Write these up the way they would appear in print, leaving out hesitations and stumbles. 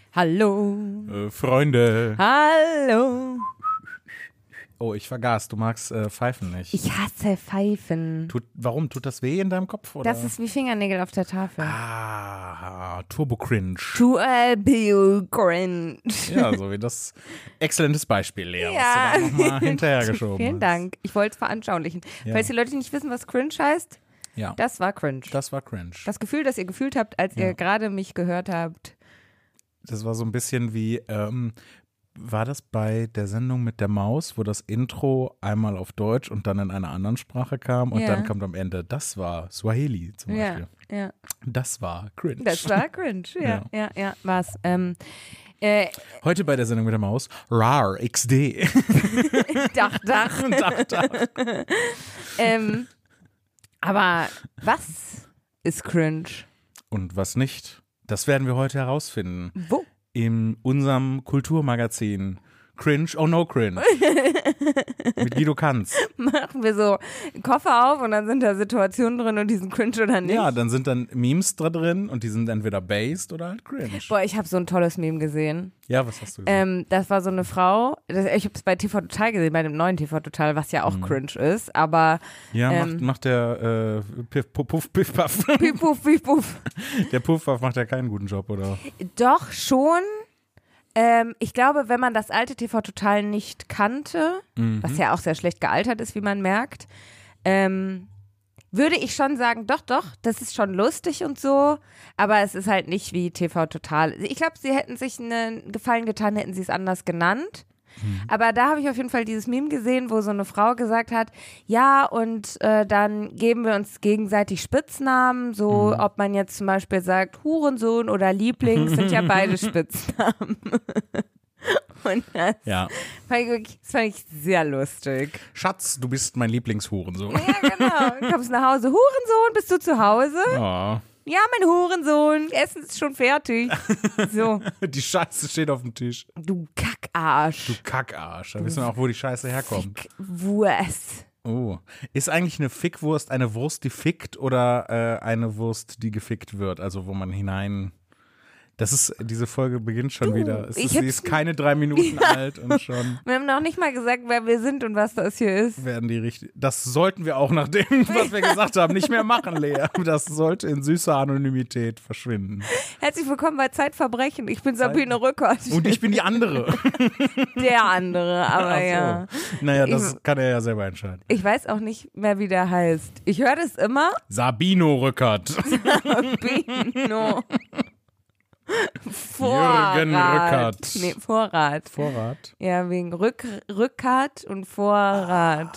Hallo. Freunde. Hallo. Oh, ich vergaß, du magst Pfeifen nicht. Ich hasse Pfeifen. Warum? Tut das weh in deinem Kopf? Oder? Das ist wie Fingernägel auf der Tafel. Turbo-Cringe. Turbo-Cringe. Ja, so wie das. Exzellentes Beispiel, Lea, Ja. was du da nochmal hinterhergeschoben Vielen hast. Dank. Ich wollte es veranschaulichen. Ja. Falls die Leute nicht wissen, was Cringe heißt, Ja, das war Cringe. das war cringe. Das Gefühl, das ihr gefühlt habt, als Ja. ihr gerade mich gehört habt. Das war so ein bisschen wie, war das bei der Sendung mit der Maus, wo das Intro einmal auf Deutsch und dann in einer anderen Sprache kam und Ja. dann kommt am Ende, das war Swahili zum Beispiel. Ja. Das war cringe. Das war Cringe. Ja. Was? Heute bei der Sendung mit der Maus, RAR XD. Dach. Dach. Aber was ist Cringe? Und was nicht, das werden wir heute herausfinden. Wo? In unserem Kulturmagazin Cringe, oh no cringe. Mit Guido Kanz. Machen wir so einen Koffer auf und dann sind da Situationen drin und die sind cringe oder nicht? Ja, dann sind dann Memes da drin und die sind entweder based oder halt cringe. Boah, ich habe so ein tolles Meme gesehen. Ja, was hast du gesehen? Das war so eine Frau, ich habe es bei TV Total gesehen, bei dem neuen TV Total, was ja auch cringe ist, aber Ja, macht der Puff, Piff, Puff. piep, puff. Der Puff Puff macht ja keinen guten Job, oder? Doch schon. Ich glaube, wenn man das alte TV Total nicht kannte, was ja auch sehr schlecht gealtert ist, wie man merkt, würde ich schon sagen, doch, das ist schon lustig und so, aber es ist halt nicht wie TV Total. Ich glaube, sie hätten sich einen Gefallen getan, hätten sie es anders genannt. Aber da habe ich auf jeden Fall dieses Meme gesehen, wo so eine Frau gesagt hat, ja, und dann geben wir uns gegenseitig Spitznamen, so ob man jetzt zum Beispiel sagt Hurensohn oder Liebling, sind ja beide Spitznamen. Und das fand ich sehr lustig. Schatz, du bist mein Lieblingshurensohn. Ja, genau. Du kommst nach Hause. Hurensohn, bist du zu Hause? Oh, Ja, mein Hurensohn. Essen ist schon fertig. So, die Scheiße steht auf dem Tisch. du Kackarsch. Du Kackarsch. Da wissen wir auch, wo die Scheiße herkommt. Wurst. Oh. Ist eigentlich eine Fickwurst eine Wurst, die fickt oder eine Wurst, die gefickt wird? Also wo man hinein... diese Folge beginnt schon wieder. Sie ist keine 3 Minuten alt und schon Wir haben noch nicht mal gesagt, wer wir sind und was das hier ist. werden die richtig. Das sollten wir auch nach dem, was wir gesagt haben, nicht mehr machen, Lea. Das sollte in süßer Anonymität verschwinden. Herzlich willkommen bei Zeitverbrechen. Ich bin Sabine Rückert. Und ich bin die andere. Der andere, aber Ach so. ja. Naja, das kann er ja selber entscheiden. Ich weiß auch nicht mehr, wie der heißt. Ich höre das immer. Sabino Rückert. Bino. Jürgen Rückert. Nee, Vorrat. Vorrat. Ja, wegen Rückert und Vorrat.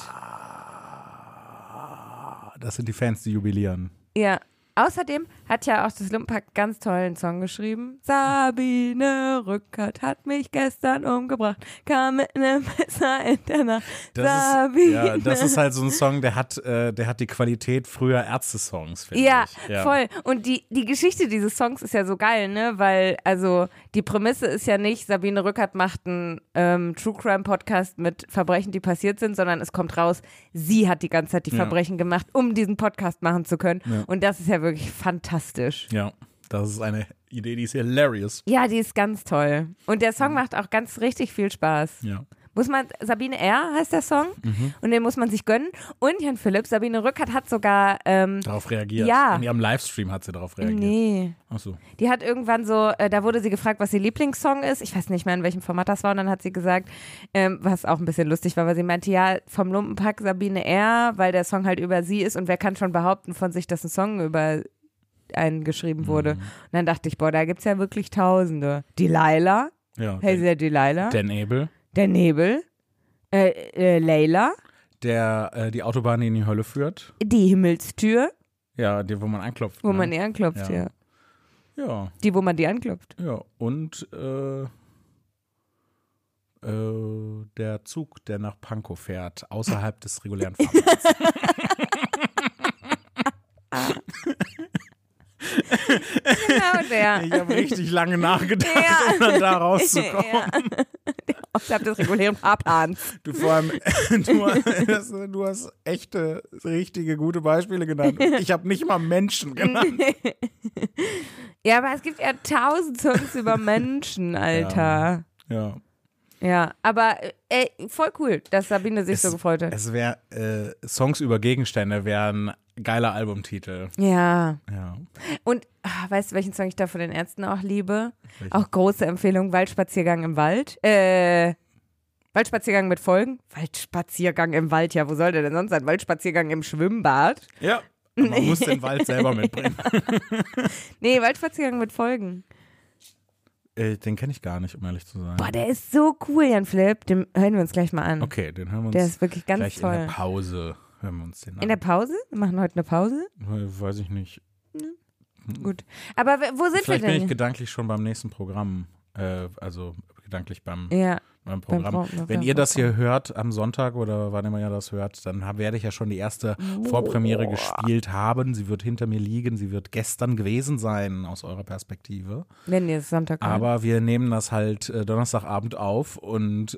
Das sind die Fans, die jubilieren. Ja. Außerdem hat ja auch das Lumpenpack einen ganz tollen Song geschrieben. Sabine Rückert hat mich gestern umgebracht, kam mit einem Messer in der Nacht. Sabine. Das ist halt so ein Song, der hat die Qualität früher Ärzte-Songs, finde Ja, ich. Ja, voll. Und die Geschichte dieses Songs ist ja so geil, ne? Weil, also, die Prämisse ist ja nicht, Sabine Rückert macht einen True Crime Podcast mit Verbrechen, die passiert sind, sondern es kommt raus, sie hat die ganze Zeit die Verbrechen gemacht, um diesen Podcast machen zu können. Ja. Und das ist ja wirklich fantastisch. Ja, das ist eine Idee, die ist hilarious. Ja, die ist ganz toll. Und der Song macht auch ganz richtig viel Spaß. Ja. Muss man, Sabine R. heißt der Song und den muss man sich gönnen. Und Jan Philipp, Sabine Rückert hat sogar Darauf reagiert. Ja. In ihrem Livestream hat sie darauf reagiert. nee, Ach so. die hat irgendwann so, da wurde sie gefragt, was ihr Lieblingssong ist. Ich weiß nicht mehr, in welchem Format das war. Und dann hat sie gesagt, was auch ein bisschen lustig war, weil sie meinte, ja, vom Lumpenpack Sabine R., weil der Song halt über sie ist und wer kann schon behaupten von sich, dass ein Song über einen geschrieben wurde. Und dann dachte ich, boah, da gibt's ja wirklich Tausende. Delilah, Ja. hey, der Delilah, Dan Abel, der Nebel, Layla, die Autobahn, die in die Hölle führt. die Himmelstür, Ja, die, wo man anklopft. wo ne? man die anklopft, Ja. ja. Ja, Die, wo man die anklopft. ja. Und der Zug, der nach Pankow fährt, außerhalb des regulären Fahrplans. Genau der. Ich habe richtig lange nachgedacht, Ja. um dann da rauszukommen. Ja. außerhalb des regulären Fahrplans. Du vor allem, du hast echte, richtige, gute Beispiele genannt. Ich habe nicht mal Menschen genannt. Ja, aber es gibt ja 1000 Songs über Menschen, Alter. Ja. Ja, aber voll cool, dass Sabine sich so gefreut hat. Es wäre, Songs über Gegenstände wären ein geiler Albumtitel. Ja. Ja. Und weißt du, welchen Song ich da von den Ärzten auch liebe? Welchen? Auch große Empfehlung, Waldspaziergang im Wald. Waldspaziergang mit Folgen. Waldspaziergang im Wald, ja, wo soll der denn sonst sein? Waldspaziergang im Schwimmbad. Ja, man muss den Wald selber mitbringen. Nee, Waldspaziergang mit Folgen. Den kenne ich gar nicht, um ehrlich zu sein. Boah, der ist so cool, Jan Philipp. Den hören wir uns gleich mal an. Okay, den hören wir uns Der ist wirklich ganz gleich toll. in der Pause. Hören wir uns den an. In der Pause? Wir machen heute eine Pause? Weiß ich nicht. Gut. Aber wo sind Vielleicht wir denn? bin ich gedanklich schon beim nächsten Programm. Also gedanklich beim Programm. Wenn ihr das hier hört am Sonntag oder wann immer ihr das hört, dann werde ich ja schon die erste Vorpremiere gespielt haben. Sie wird hinter mir liegen. Sie wird gestern gewesen sein aus eurer Perspektive. Wenn ihr es Sonntag hört. Aber wir nehmen das halt Donnerstagabend auf und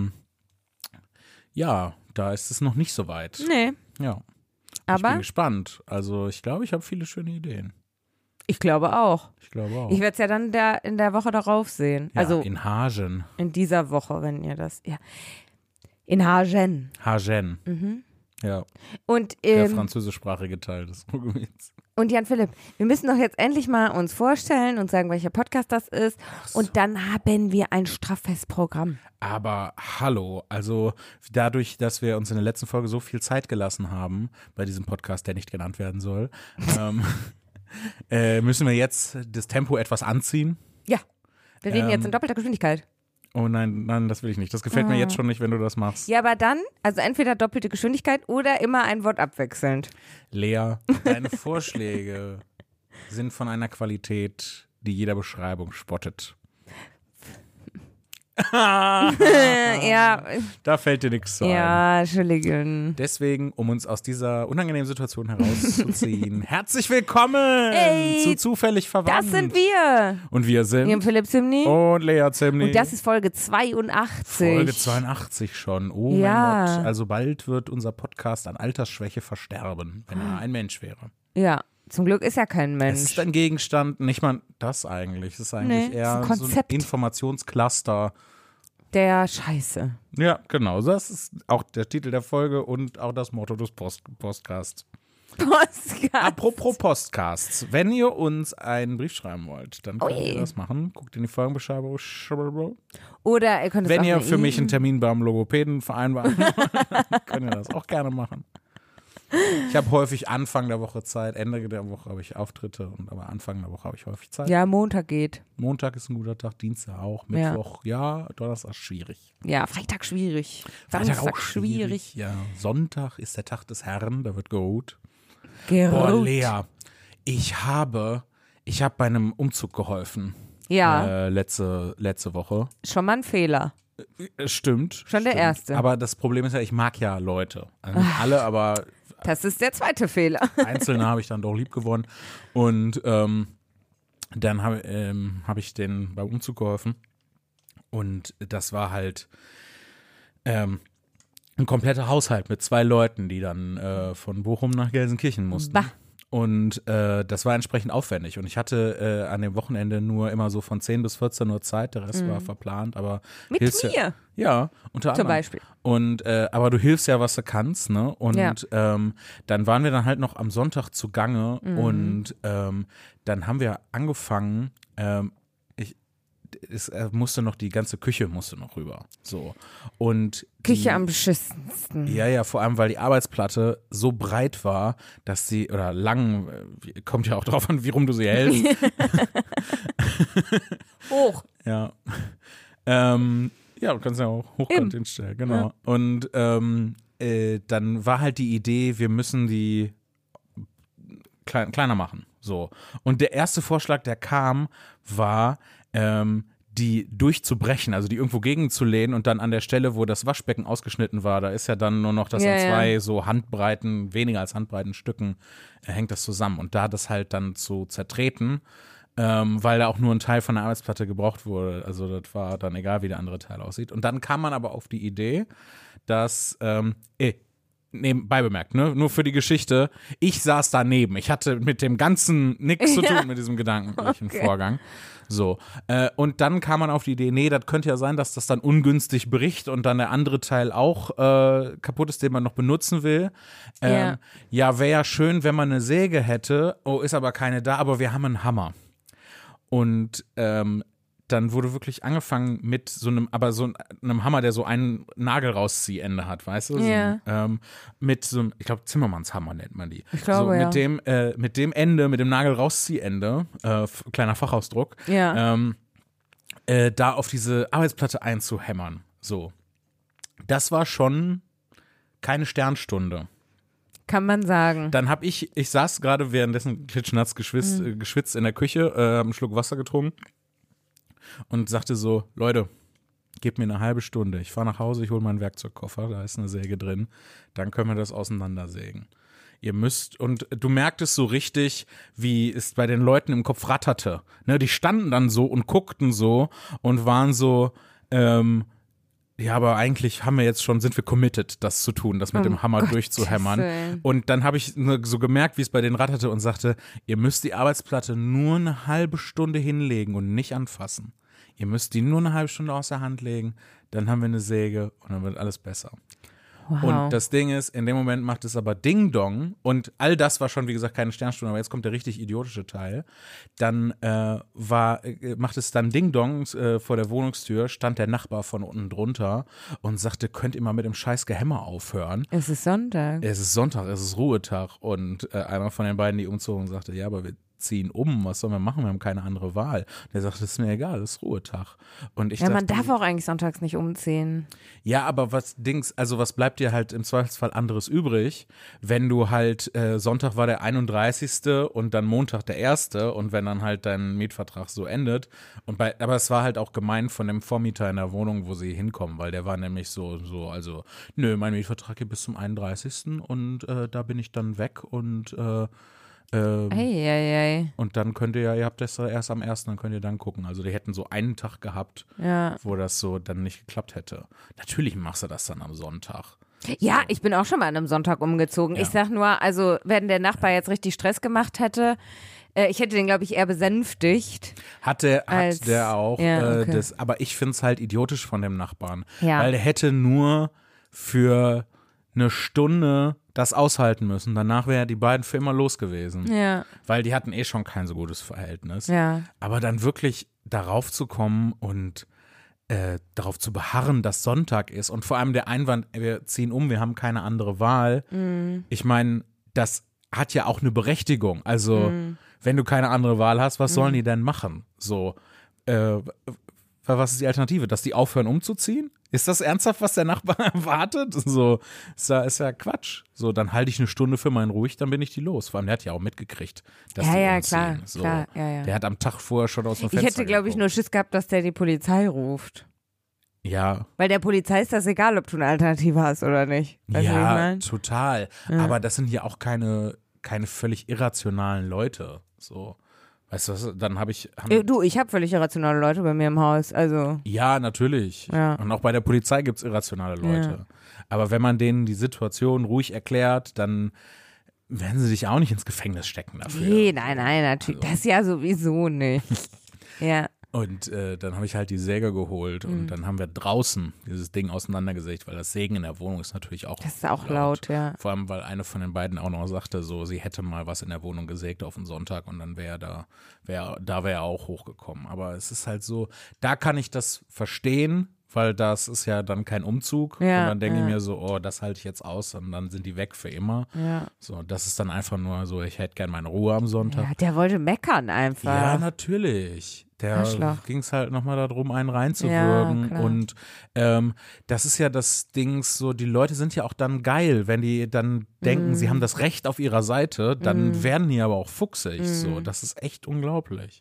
ja, da ist es noch nicht so weit. Nee. Ja. Aber ich bin gespannt. Also ich glaube, ich habe viele schöne Ideen. Ich glaube auch. Ich werde es ja dann in der Woche darauf sehen. Ja, also in Hagen. In dieser Woche, wenn ihr das. Ja. In Hagen. Hagen. Mhm. Ja. Und, der französischsprachige Teil des Ruhrgebiets. Und Jan Philipp, wir müssen doch jetzt endlich mal uns vorstellen und sagen, welcher Podcast das ist. So. Und dann haben wir ein Straffestprogramm. Aber hallo, also dadurch, dass wir uns in der letzten Folge so viel Zeit gelassen haben bei diesem Podcast, der nicht genannt werden soll, müssen wir jetzt das Tempo etwas anziehen. Ja, wir reden jetzt in doppelter Geschwindigkeit. Oh nein, das will ich nicht. Das gefällt mir jetzt schon nicht, wenn du das machst. Ja, aber dann, also entweder doppelte Geschwindigkeit oder immer ein Wort abwechselnd. Lea, deine Vorschläge sind von einer Qualität, die jeder Beschreibung spottet. Ja. Da fällt dir nichts zu ein. Ja, Entschuldigung. Deswegen, um uns aus dieser unangenehmen Situation herauszuziehen, herzlich willkommen zu Zufällig Verwandt. Das sind wir. Und wir sind Jan Philipp Zimny und Lea Zimny. Und das ist Folge 82. Folge 82 schon. Oh mein Gott. Also bald wird unser Podcast an Altersschwäche versterben, wenn er ein Mensch wäre. Ja. Zum Glück ist ja kein Mensch. Es ist ein Gegenstand, nicht mal das eigentlich. Es ist eigentlich eher ist ein so ein Informationscluster. Der Scheiße. Ja, genau. Das ist auch der Titel der Folge und auch das Motto des Postcasts. Apropos Postcasts. Wenn ihr uns einen Brief schreiben wollt, dann könnt ihr das machen. Guckt in die Folgenbeschreibung. Oder ihr könnt es Wenn ihr für mich einen Termin beim Logopäden vereinbaren wollt, könnt ihr das auch gerne machen. Ich habe häufig Anfang der Woche Zeit, Ende der Woche habe ich Auftritte, aber Anfang der Woche habe ich häufig Zeit. Ja, Montag geht. Montag ist ein guter Tag, Dienstag auch, Mittwoch, ja, Donnerstag schwierig. Ja, Freitag schwierig. Freitag auch schwierig. Ja, Sonntag ist der Tag des Herrn, da wird geruht. Boah, Lea, ich habe bei einem Umzug geholfen. Ja. Letzte Woche. Schon mal ein Fehler. Stimmt. Schon der erste. Aber das Problem ist ja, ich mag ja Leute. Also nicht alle, aber das ist der zweite Fehler. Einzelne habe ich dann doch lieb gewonnen. Und dann habe ich denen beim Umzug geholfen. Und das war halt ein kompletter Haushalt mit 2 Leuten, die dann von Bochum nach Gelsenkirchen mussten. Bah. Und das war entsprechend aufwendig. Und ich hatte an dem Wochenende nur immer so von 10 bis 14 Uhr Zeit. Der Rest war verplant. Aber mit mir? Ja, unter anderem. Zum Beispiel. Und aber du hilfst ja, was du kannst, ne? Und dann waren wir dann halt noch am Sonntag zugange und dann haben wir angefangen, die ganze Küche musste noch rüber. So. Und Küche am beschissensten. Ja, vor allem, weil die Arbeitsplatte so breit war, dass sie, oder lang, kommt ja auch drauf an, wie rum du sie hältst. Hoch. Ja. Du kannst ja auch hochkant hinstellen, genau. Ja. Und dann war halt die Idee, wir müssen die kleiner machen. So. Und der erste Vorschlag, der kam, war, die durchzubrechen, also die irgendwo gegenzulehnen und dann an der Stelle, wo das Waschbecken ausgeschnitten war, da ist ja dann nur noch das an 2 so Handbreiten, weniger als Handbreiten Stücken, hängt das zusammen. Und da das halt dann zu zertreten, weil da auch nur ein Teil von der Arbeitsplatte gebraucht wurde. Also das war dann egal, wie der andere Teil aussieht. Und dann kam man aber auf die Idee, dass, nebenbei bemerkt, ne? Nur für die Geschichte, ich saß daneben. Ich hatte mit dem Ganzen nichts zu tun, mit diesem gedanklichen Vorgang. So. Und dann kam man auf die Idee, nee, das könnte ja sein, dass das dann ungünstig bricht und dann der andere Teil auch kaputt ist, den man noch benutzen will. Ja, wäre ja schön, wenn man eine Säge hätte. Oh, ist aber keine da, aber wir haben einen Hammer. Und dann wurde wirklich angefangen mit so einem Hammer, der so ein Nagel rausziehende hat, weißt du? Ja. So, mit so einem, ich glaube, Zimmermannshammer nennt man die. Ich glaube, so, mit dem Ende, mit dem Nagel rausziehende, kleiner Fachausdruck, da auf diese Arbeitsplatte einzuhämmern. So. Das war schon keine Sternstunde. Kann man sagen. Dann habe ich saß gerade währenddessen klitschnass geschwitzt in der Küche, habe einen Schluck Wasser getrunken und sagte so, Leute, gebt mir eine halbe Stunde. Ich fahre nach Hause, ich hole meinen Werkzeugkoffer, da ist eine Säge drin. Dann können wir das auseinandersägen. Ihr müsst, und du merktest so richtig, wie es bei den Leuten im Kopf ratterte. Ne, die standen dann so und guckten so und waren so, ja, aber eigentlich sind wir committed, das zu tun, das mit dem Hammer durchzuhämmern. Und dann habe ich so gemerkt, wie es bei denen ratterte und sagte, ihr müsst die Arbeitsplatte nur eine halbe Stunde hinlegen und nicht anfassen. Ihr müsst die nur eine halbe Stunde aus der Hand legen, dann haben wir eine Säge und dann wird alles besser. Wow. Und das Ding ist, in dem Moment macht es aber Ding-Dong und all das war schon, wie gesagt, keine Sternstunde, aber jetzt kommt der richtig idiotische Teil. Dann macht es dann Ding-Dong vor der Wohnungstür, stand der Nachbar von unten drunter und sagte, könnt ihr mal mit dem scheiß Gehämmer aufhören? Es ist Sonntag. Es ist Sonntag, es ist Ruhetag und einer von den beiden, die umzogen, sagte, ja, aber wir ziehen was sollen wir machen, wir haben keine andere Wahl. Der sagte, das ist mir egal, das ist Ruhetag. Und ich dachte, man darf auch eigentlich sonntags nicht umziehen. Ja, aber was bleibt dir halt im Zweifelsfall anderes übrig, wenn du halt, Sonntag war der 31. und dann Montag der 1. und wenn dann halt dein Mietvertrag so endet. Aber es war halt auch gemein von dem Vormieter in der Wohnung, wo sie hinkommen, weil der war nämlich also, nö, mein Mietvertrag geht bis zum 31. und da bin ich dann weg und und dann ihr habt das erst am 1., dann könnt ihr dann gucken. Also die hätten so einen Tag gehabt, wo das so dann nicht geklappt hätte. Natürlich machst du das dann am Sonntag. Ja, ich bin auch schon mal an einem Sonntag umgezogen. Ja. Ich sag nur, also wenn der Nachbar jetzt richtig Stress gemacht hätte, ich hätte den, glaube ich, eher besänftigt. Hat der auch. Ja, okay. Aber ich finde es halt idiotisch von dem Nachbarn. Ja. Weil der hätte nur für eine Stunde das aushalten müssen. Danach wären die beiden für immer los gewesen. Ja. Weil die hatten schon kein so gutes Verhältnis. Ja. Aber dann wirklich darauf zu kommen und darauf zu beharren, dass Sonntag ist und vor allem der Einwand, wir ziehen wir haben keine andere Wahl. Ich meine, das hat ja auch eine Berechtigung. Also, wenn du keine andere Wahl hast, was sollen die denn machen? So, was ist die Alternative? Dass die aufhören umzuziehen? Ist das ernsthaft, was der Nachbar erwartet? So, ist ja Quatsch. So, dann halte ich eine Stunde für meinen ruhig, dann bin ich die los. Vor allem, der hat ja auch mitgekriegt, dass die umziehen. Klar, so, klar, ja. Der hat am Tag vorher schon aus dem Fenster Ich hätte, glaube ich, nur Schiss gehabt, dass der die Polizei ruft. Ja. Weil der Polizei ist das egal, ob du eine Alternative hast oder nicht. Weißt du, wie ich mein? Total. Ja. Aber das sind ja auch keine völlig irrationalen Leute. So. Weißt du was, dann ich habe völlig irrationale Leute bei mir im Haus, also. Ja, natürlich. Ja. Und auch bei der Polizei gibt es irrationale Leute. Ja. Aber wenn man denen die Situation ruhig erklärt, dann werden sie dich auch nicht ins Gefängnis stecken dafür. Nee, nein, natürlich. Also. Das ja sowieso nicht. Ja. Und dann habe ich halt die Säge geholt und dann haben wir draußen dieses Ding auseinandergesägt, weil das Sägen in der Wohnung ist natürlich auch Das ist auch laut, ja. Vor allem, weil eine von den beiden auch noch sagte, so sie hätte mal was in der Wohnung gesägt auf den Sonntag und dann wäre er auch hochgekommen. Aber es ist halt so, da kann ich das verstehen, weil das ist ja dann kein Umzug. Ja, und dann denke ich mir so, oh, das halte ich jetzt aus und dann sind die weg für immer. Ja. So, das ist dann einfach nur so, ich hätte gern meine Ruhe am Sonntag. Ja, der wollte meckern einfach. Ja, natürlich. Der ging es halt nochmal darum, einen reinzuwürgen. Ja, und das ist ja das Ding so, die Leute sind ja auch dann geil, wenn die dann denken, sie haben das Recht auf ihrer Seite, dann werden die aber auch fuchsig. So, das ist echt unglaublich.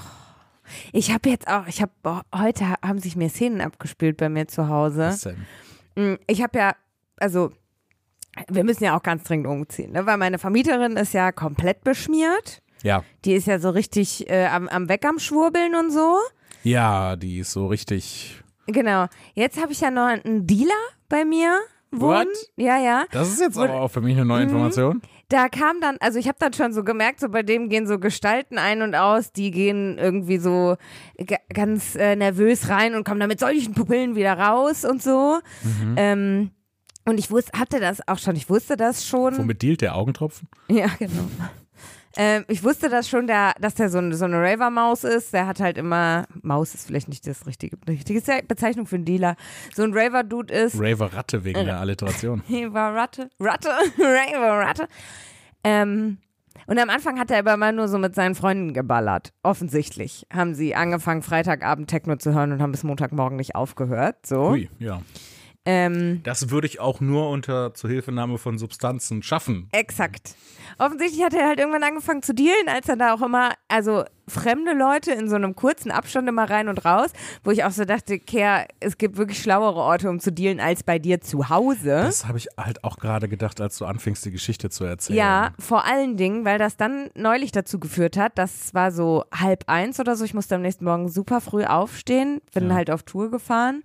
Heute haben sich mir Szenen abgespielt bei mir zu Hause. Was denn? Ich habe ja, also wir müssen ja auch ganz dringend umziehen, ne? Weil meine Vermieterin ist ja komplett beschmiert. Ja. Die ist ja so richtig am Weg am Schwurbeln und so. Ja, die ist so richtig. Genau. Jetzt habe ich ja noch einen Dealer bei mir wohnen. What? Ja. Das ist jetzt aber auch für mich eine neue Information. Da kam dann, also ich habe dann schon so gemerkt, so bei dem gehen so Gestalten ein und aus, die gehen irgendwie so ganz nervös rein und kommen dann mit solchen Pupillen wieder raus und so. Und ich wusste das schon. Womit dealt der Augentropfen? Ja, genau. Ich wusste das schon, dass der so eine Raver-Maus ist. Der hat halt immer, Maus ist vielleicht nicht die richtige Bezeichnung für einen Dealer, so ein Raver-Dude ist. Raver-Ratte wegen der Alliteration. Raver-Ratte, Raver-Ratte. Und am Anfang hat er aber mal nur so mit seinen Freunden geballert. Offensichtlich haben sie angefangen, Freitagabend Techno zu hören und haben bis Montagmorgen nicht aufgehört. So. Ui, ja. Das würde ich auch nur unter Zuhilfenahme von Substanzen schaffen. Exakt. Offensichtlich hat er halt irgendwann angefangen zu dealen, als er da auch immer, also fremde Leute in so einem kurzen Abstand immer rein und raus, wo ich auch so dachte, Kehr, es gibt wirklich schlauere Orte, um zu dealen, als bei dir zu Hause. Das habe ich halt auch gerade gedacht, als du anfingst, die Geschichte zu erzählen. Ja, vor allen Dingen, weil das dann neulich dazu geführt hat, das war so 12:30 oder so, ich musste am nächsten Morgen super früh aufstehen, bin halt auf Tour gefahren.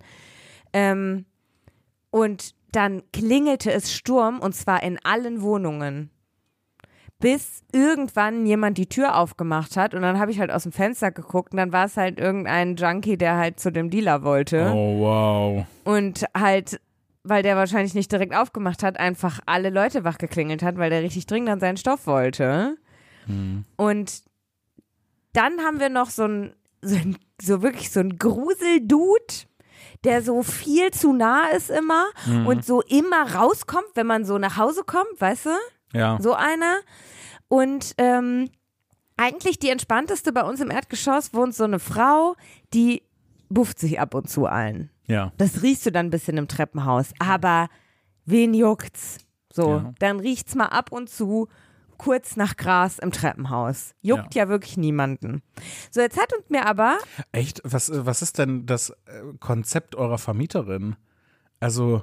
Und dann klingelte es Sturm und zwar in allen Wohnungen. Bis irgendwann jemand die Tür aufgemacht hat und dann habe ich halt aus dem Fenster geguckt und dann war es halt irgendein Junkie, der halt zu dem Dealer wollte. Oh, wow. Und halt, weil der wahrscheinlich nicht direkt aufgemacht hat, einfach alle Leute wachgeklingelt hat, weil der richtig dringend an seinen Stoff wollte. Und dann haben wir noch so wirklich so ein Gruseldude, der so viel zu nah ist immer und so immer rauskommt, wenn man so nach Hause kommt, weißt du? Ja. So einer. Und eigentlich die entspannteste bei uns im Erdgeschoss wohnt so eine Frau, die bufft sich ab und zu ein. Ja. Das riechst du dann ein bisschen im Treppenhaus. Aber wen juckt's? So, dann riecht's mal ab und zu kurz nach Gras im Treppenhaus. Juckt ja wirklich niemanden. So, jetzt hat uns mir aber... Echt? Was ist denn das Konzept eurer Vermieterin? Also,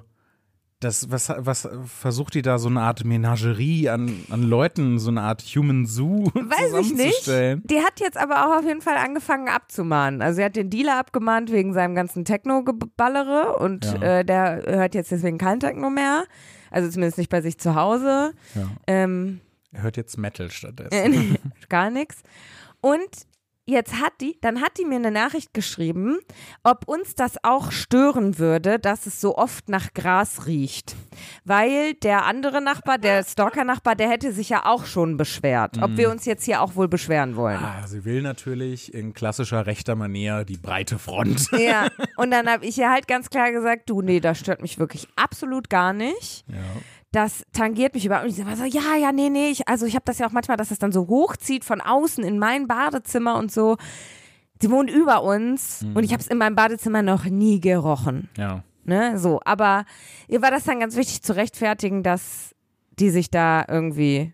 was versucht die da, so eine Art Menagerie an Leuten, so eine Art Human Zoo zusammenzustellen? Die hat jetzt aber auch auf jeden Fall angefangen abzumahnen. Also sie hat den Dealer abgemahnt wegen seinem ganzen Techno-Geballere und der hört jetzt deswegen kein Techno mehr. Also zumindest nicht bei sich zu Hause. Ja. Er hört jetzt Metal stattdessen. Gar nichts. Und jetzt hat die mir eine Nachricht geschrieben, ob uns das auch stören würde, dass es so oft nach Gras riecht. Weil der andere Nachbar, der Stalker-Nachbar, der hätte sich ja auch schon beschwert. Ob wir uns jetzt hier auch wohl beschweren wollen. Sie will natürlich in klassischer rechter Manier die breite Front. Ja, und dann habe ich ihr halt ganz klar gesagt, du, nee, das stört mich wirklich absolut gar nicht. Ja. Das tangiert mich überhaupt nicht. Ich war so, nee. Ich habe das ja auch manchmal, dass es dann so hochzieht von außen in mein Badezimmer und so. Sie wohnt über uns und ich habe es in meinem Badezimmer noch nie gerochen. Ja. Ne, so. Aber ihr war das dann ganz wichtig zu rechtfertigen, dass die sich da irgendwie,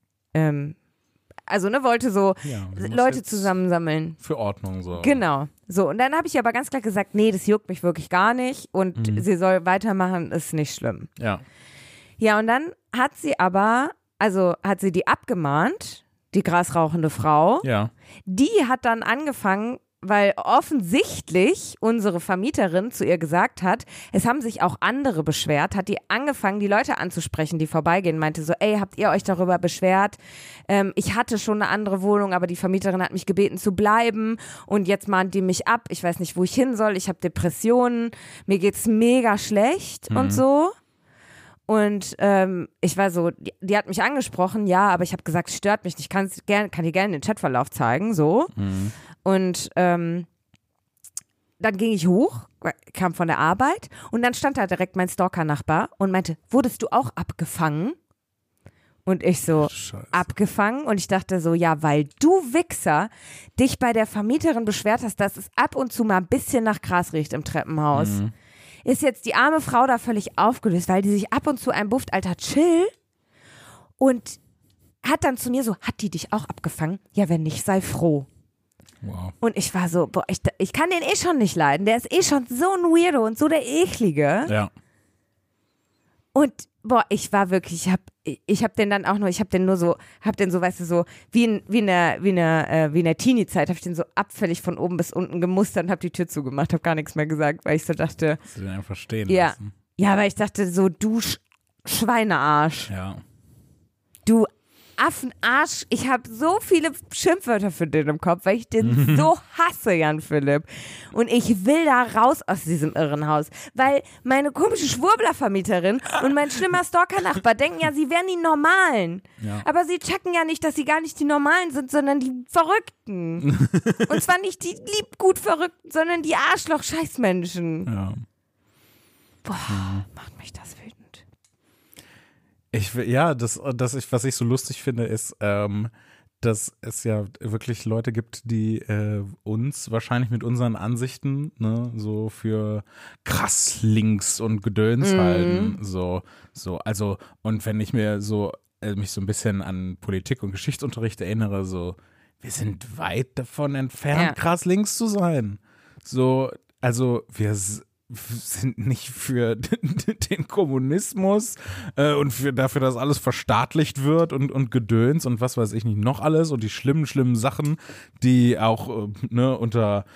wollte so Leute zusammensammeln. Für Ordnung so. Genau. So, und dann habe ich aber ganz klar gesagt, nee, das juckt mich wirklich gar nicht und sie soll weitermachen, ist nicht schlimm. Ja. Ja, und dann hat sie die abgemahnt, die grasrauchende Frau. Ja. Die hat dann angefangen, weil offensichtlich unsere Vermieterin zu ihr gesagt hat, es haben sich auch andere beschwert, hat die angefangen, die Leute anzusprechen, die vorbeigehen, meinte so, ey, habt ihr euch darüber beschwert? Ich hatte schon eine andere Wohnung, aber die Vermieterin hat mich gebeten zu bleiben und jetzt mahnt die mich ab, ich weiß nicht, wo ich hin soll, ich habe Depressionen, mir geht's mega schlecht und so. Und ich war so, die hat mich angesprochen, ja, aber ich habe gesagt, es stört mich nicht, kann dir gerne den Chatverlauf zeigen, so. Und dann ging ich hoch, kam von der Arbeit und dann stand da direkt mein Stalker-Nachbar und meinte, wurdest du auch abgefangen? Und ich so, Scheiße. Abgefangen? Und ich dachte so, ja, weil du Wichser dich bei der Vermieterin beschwert hast, dass es ab und zu mal ein bisschen nach Gras riecht im Treppenhaus. Ist jetzt die arme Frau da völlig aufgelöst, weil die sich ab und zu einbufft, Alter, chill. Und hat dann zu mir so, hat die dich auch abgefangen? Ja, wenn nicht, sei froh. Wow. Und ich war so, boah, ich kann den schon nicht leiden. Der ist schon so ein Weirdo und so der Eklige. Ja. Und ich war wirklich, ich hab den dann auch nur, hab den so, weißt du, so wie in der Teenie-Zeit, habe ich den so abfällig von oben bis unten gemustert und habe die Tür zugemacht, habe gar nichts mehr gesagt, weil ich so dachte. Hast du den einfach stehen ja, lassen? Ja, weil ich dachte so, du Schweinearsch. Ja. Du Affenarsch. Ich habe so viele Schimpfwörter für den im Kopf, weil ich den so hasse, Jan Philipp. Und ich will da raus aus diesem Irrenhaus, weil meine komische Schwurbler-Vermieterin und mein schlimmer Stalker-Nachbar denken ja, sie wären die Normalen. Ja. Aber sie checken ja nicht, dass sie gar nicht die Normalen sind, sondern die Verrückten. Und zwar nicht die lieb-gut Verrückten, sondern die Arschloch-Scheißmenschen. Ja. Boah, macht mich das wütend. Was ich so lustig finde, ist, dass es ja wirklich Leute gibt, die uns wahrscheinlich mit unseren Ansichten, ne, so für krass links und Gedöns halten. Also, und wenn ich mir so mich so ein bisschen an Politik und Geschichtsunterricht erinnere, so, wir sind weit davon entfernt, krass links zu sein. So, also wir sind nicht für den Kommunismus und dafür, dass alles verstaatlicht wird und Gedöns und was weiß ich nicht noch alles und die schlimmen Sachen, die auch unter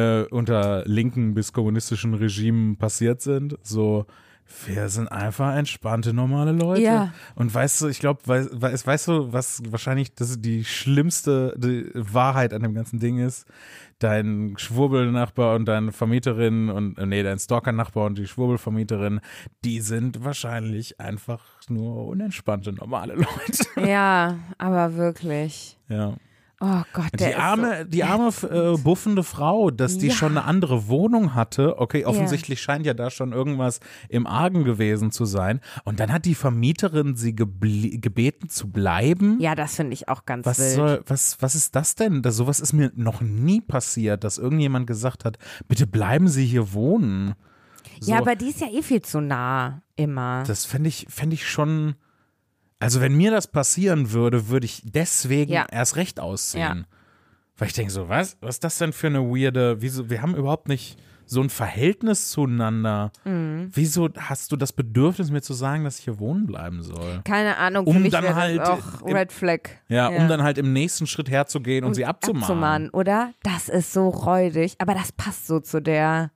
linken bis kommunistischen Regimen passiert sind. So, wir sind einfach entspannte, normale Leute. Ja. Und weißt du, ich glaube, weißt du, was wahrscheinlich die schlimmste Wahrheit an dem ganzen Ding ist? Dein Schwurbelnachbar und deine Vermieterin dein Stalker-Nachbar und die Schwurbelvermieterin, die sind wahrscheinlich einfach nur unentspannte, normale Leute. Ja, aber wirklich. Ja. Oh Gott, die arme buffende Frau, dass die schon eine andere Wohnung hatte. Okay, offensichtlich scheint ja da schon irgendwas im Argen gewesen zu sein. Und dann hat die Vermieterin sie gebeten zu bleiben. Ja, das finde ich auch ganz wild. Was ist das denn? Sowas ist mir noch nie passiert, dass irgendjemand gesagt hat, bitte bleiben Sie hier wohnen. So, ja, aber die ist ja eh viel zu nah, immer. Das fände ich schon. Also wenn mir das passieren würde, würde ich deswegen erst recht ausziehen. Ja. Weil ich denke so, was ist das denn für eine weirde, wir haben überhaupt nicht so ein Verhältnis zueinander. Mhm. Wieso hast du das Bedürfnis, mir zu sagen, dass ich hier wohnen bleiben soll? Keine Ahnung, für mich dann halt das auch Red Flag. Ja, um dann halt im nächsten Schritt herzugehen und sie abzumahnen. Oder? Das ist so räudig, aber das passt so zu der,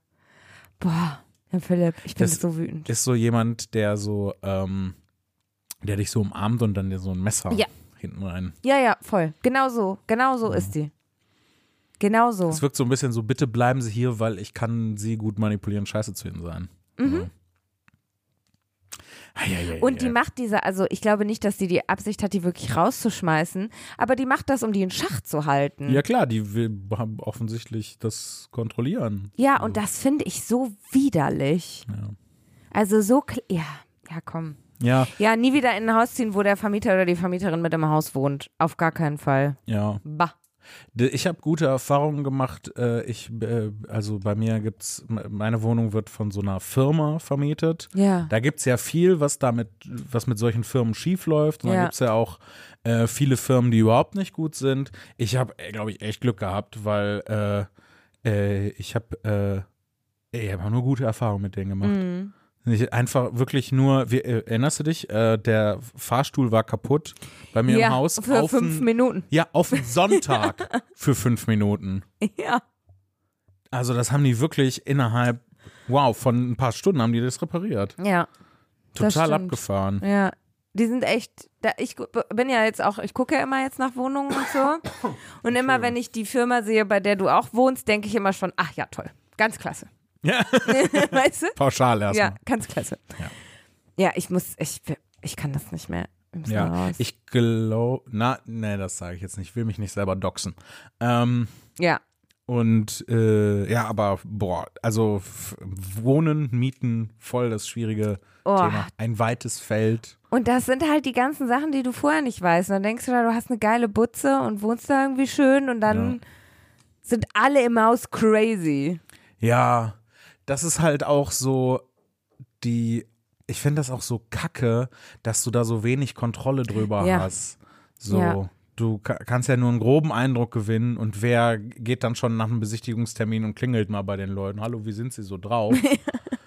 Herr Philipp, ich bin so wütend. Ist so jemand, der so, der dich so umarmt und dann dir so ein Messer hinten rein. Ja, voll. Genau so ist die. Genau so. Es wirkt so ein bisschen so, bitte bleiben Sie hier, weil ich kann Sie gut manipulieren, scheiße zu Ihnen sein. Mhm. Und die macht also ich glaube nicht, dass die Absicht hat, die wirklich rauszuschmeißen, aber die macht das, um die in Schach zu halten. Ja klar, die will offensichtlich das kontrollieren. Ja, und das finde ich so widerlich. Ja. Also so, ja, komm. Ja, nie wieder in ein Haus ziehen, wo der Vermieter oder die Vermieterin mit im Haus wohnt. Auf gar keinen Fall. Ja. Bah. Ich habe gute Erfahrungen gemacht. Also bei mir gibt's, meine Wohnung wird von so einer Firma vermietet. Ja. Da gibt's ja viel, was mit solchen Firmen schief läuft. Und dann gibt's ja auch viele Firmen, die überhaupt nicht gut sind. Ich habe, glaube ich, echt Glück gehabt, weil ich habe nur gute Erfahrungen mit denen gemacht. Mhm. Einfach wirklich nur, erinnerst du dich, der Fahrstuhl war kaputt bei mir im Haus. Für 5 Minuten. Ja, auf den Sonntag für 5 Minuten. Ja. Also das haben die wirklich innerhalb, von ein paar Stunden haben die das repariert. Ja. Total abgefahren. Ja. Die sind echt, ich bin ja jetzt auch, ich gucke ja immer jetzt nach Wohnungen und so. Und immer, wenn ich die Firma sehe, bei der du auch wohnst, denke ich immer schon, ach ja, toll, ganz klasse. Ja. Weißt du? Pauschal erstmal. Ja, ganz klasse. Ja, ich kann das nicht mehr. Ja, ich glaube, das sage ich jetzt nicht, ich will mich nicht selber doxen. Ja. Und aber also Wohnen, Mieten, voll das schwierige Thema. Ein weites Feld. Und das sind halt die ganzen Sachen, die du vorher nicht weißt. Und dann denkst du da, du hast eine geile Butze und wohnst da irgendwie schön und dann sind alle im Haus crazy. Ja, das ist halt auch so ich finde das auch so kacke, dass du da so wenig Kontrolle drüber hast. So, du kannst ja nur einen groben Eindruck gewinnen und wer geht dann schon nach einem Besichtigungstermin und klingelt mal bei den Leuten, hallo, wie sind sie so drauf? Und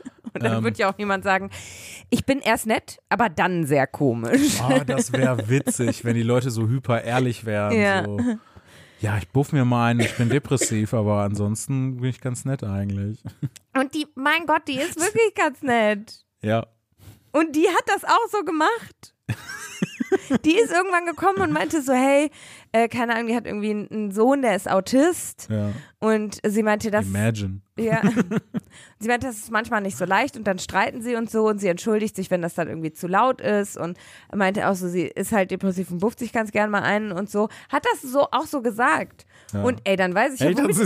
dann wird ja auch niemand sagen, ich bin erst nett, aber dann sehr komisch. Oh, das wäre witzig, wenn die Leute so hyper ehrlich wären. Ja. So. Ja, ich buff mir mal ein, ich bin depressiv, aber ansonsten bin ich ganz nett eigentlich. Und mein Gott, die ist wirklich ganz nett. Ja. Und die hat das auch so gemacht. Die ist irgendwann gekommen und meinte so, hey, keine Ahnung, die hat irgendwie einen Sohn, der ist Autist. Ja. Und sie meinte, dass Imagine. Ja. Sie meinte, das ist manchmal nicht so leicht und dann streiten sie und so und sie entschuldigt sich, wenn das dann irgendwie zu laut ist und meinte auch so, sie ist halt depressiv und bufft sich ganz gern mal ein und so. Hat das so auch so gesagt. Ja. Und dann weiß ich ja, womit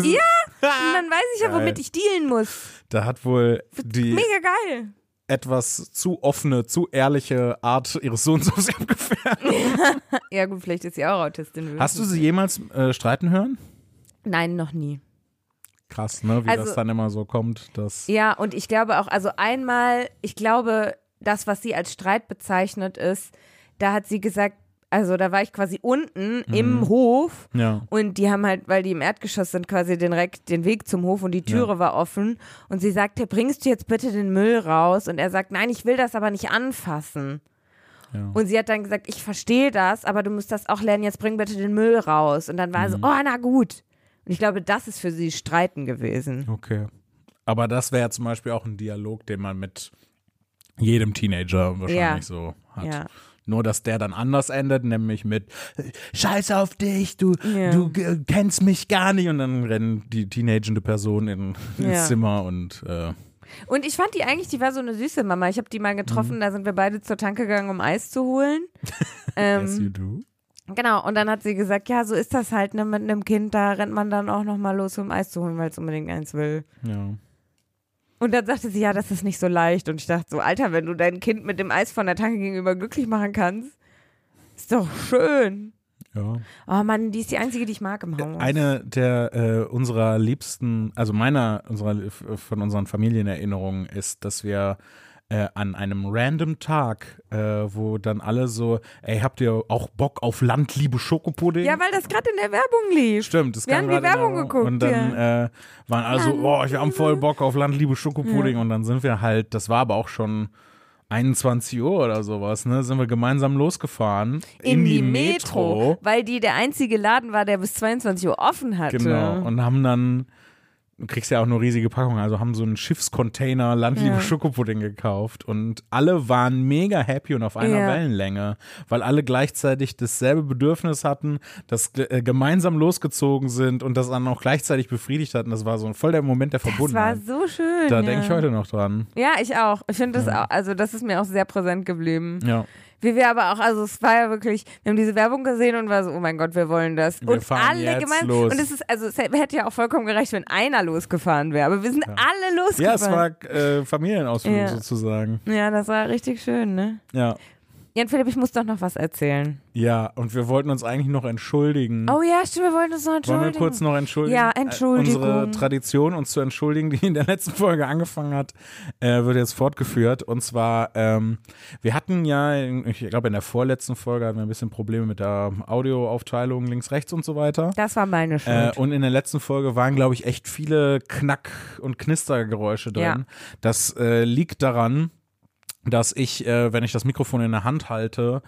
womit ich dealen muss. Da hat wohl die mega geil. Etwas zu offene, zu ehrliche Art ihres Sohns auf sie abgefärbt. Ja gut, vielleicht ist sie auch Autistin. Hast du sie jemals streiten hören? Nein, noch nie. Krass, ne? Wie das dann immer so kommt. Ja, und ich glaube auch, also einmal, ich glaube, das, was sie als Streit bezeichnet ist, da hat sie gesagt, also da war ich quasi unten im Hof und die haben halt, weil die im Erdgeschoss sind, quasi direkt den Weg zum Hof und die Türe war offen und sie sagte, bringst du jetzt bitte den Müll raus? Und er sagt, nein, ich will das aber nicht anfassen. Ja. Und sie hat dann gesagt, ich verstehe das, aber du musst das auch lernen, jetzt bring bitte den Müll raus. Und dann war so, oh, na gut. Und ich glaube, das ist für sie Streiten gewesen. Okay. Aber das wäre ja zum Beispiel auch ein Dialog, den man mit jedem Teenager wahrscheinlich so hat. Ja. Nur, dass der dann anders endet, nämlich mit Scheiß auf dich, du kennst mich gar nicht. Und dann rennen die teenagende Person ins Zimmer und Und ich fand die war so eine süße Mama. Ich habe die mal getroffen, da sind wir beide zur Tanke gegangen, um Eis zu holen. Yes, you do. Genau, und dann hat sie gesagt, ja, so ist das halt, ne, mit einem Kind, da rennt man dann auch nochmal los, um Eis zu holen, weil es unbedingt eins will. Ja. Und dann sagte sie, ja, das ist nicht so leicht. Und ich dachte so, Alter, wenn du dein Kind mit dem Eis von der Tanke gegenüber glücklich machen kannst, ist doch schön. Ja. Oh Mann, die ist die einzige, die ich mag im Haus. Eine der unserer liebsten, also von unseren Familienerinnerungen ist, dass wir an einem random Tag, wo dann alle so, ey, habt ihr auch Bock auf Landliebe Schokopudding? Ja, weil das gerade in der Werbung lief. Stimmt, das wir haben die Werbung geguckt. Und dann waren alle so, oh, wir haben voll Bock auf Landliebe Schokopudding. Und dann sind wir halt, das war aber auch schon 21 Uhr oder sowas, ne, sind wir gemeinsam losgefahren in die Metro. Weil die der einzige Laden war, der bis 22 Uhr offen hatte. Genau, und haben dann, du kriegst ja auch nur riesige Packungen, also haben so einen Schiffscontainer Landliebe Schokopudding gekauft und alle waren mega happy und auf einer Wellenlänge, weil alle gleichzeitig dasselbe Bedürfnis hatten, das gemeinsam losgezogen sind und das dann auch gleichzeitig befriedigt hatten. Das war so voll der Moment der Verbundenheit. Das war so schön. Da denke ich heute noch dran. Ja, ich auch. Ich finde das auch, also das ist mir auch sehr präsent geblieben. Ja. Wie wir aber auch, also es war ja wirklich, wir haben diese Werbung gesehen und war so, oh mein Gott, wir wollen das. Wir und fahren alle jetzt gemeinsam. los. Und es hätte ja auch vollkommen gereicht, wenn einer losgefahren wäre. Aber wir sind alle losgefahren. Ja, es war Familienausflug sozusagen. Ja, das war richtig schön, ne? Ja. Jan Philipp, ich muss doch noch was erzählen. Ja, und wir wollten uns eigentlich noch entschuldigen. Oh ja, stimmt, wir wollten uns noch entschuldigen. Wollen wir kurz noch entschuldigen? Ja, Entschuldigung. Unsere Tradition, uns zu entschuldigen, die in der letzten Folge angefangen hat, wird jetzt fortgeführt. Und zwar, wir hatten ja, ich glaube in der vorletzten Folge hatten wir ein bisschen Probleme mit der Audioaufteilung links, rechts und so weiter. Das war meine Schuld. Und in der letzten Folge waren, glaube ich, echt viele Knack- und Knistergeräusche drin. Ja. Das liegt daran, dass ich, wenn ich das Mikrofon in der Hand halte,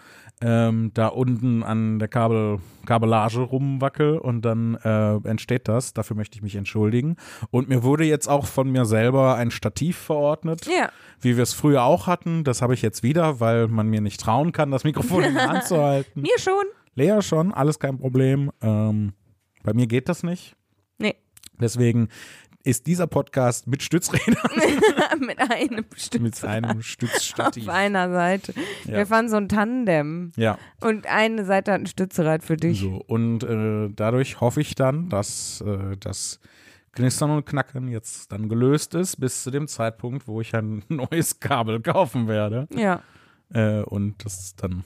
da unten an der Kabellage rumwackel und dann entsteht das. Dafür möchte ich mich entschuldigen. Und mir wurde jetzt auch von mir selber ein Stativ verordnet, wie wir es früher auch hatten. Das habe ich jetzt wieder, weil man mir nicht trauen kann, das Mikrofon in der Hand zu halten. Mir schon. Lea schon, alles kein Problem. Bei mir geht das nicht. Nee. Deswegen ist dieser Podcast mit Stützrädern. Mit einem Stützrad. Mit einem Stützstativ. Auf einer Seite. Ja. Wir fahren so ein Tandem. Ja. Und eine Seite hat ein Stützrad für dich. So, und dadurch hoffe ich dann, dass das Knistern und Knacken jetzt dann gelöst ist, bis zu dem Zeitpunkt, wo ich ein neues Kabel kaufen werde. Ja. Und das dann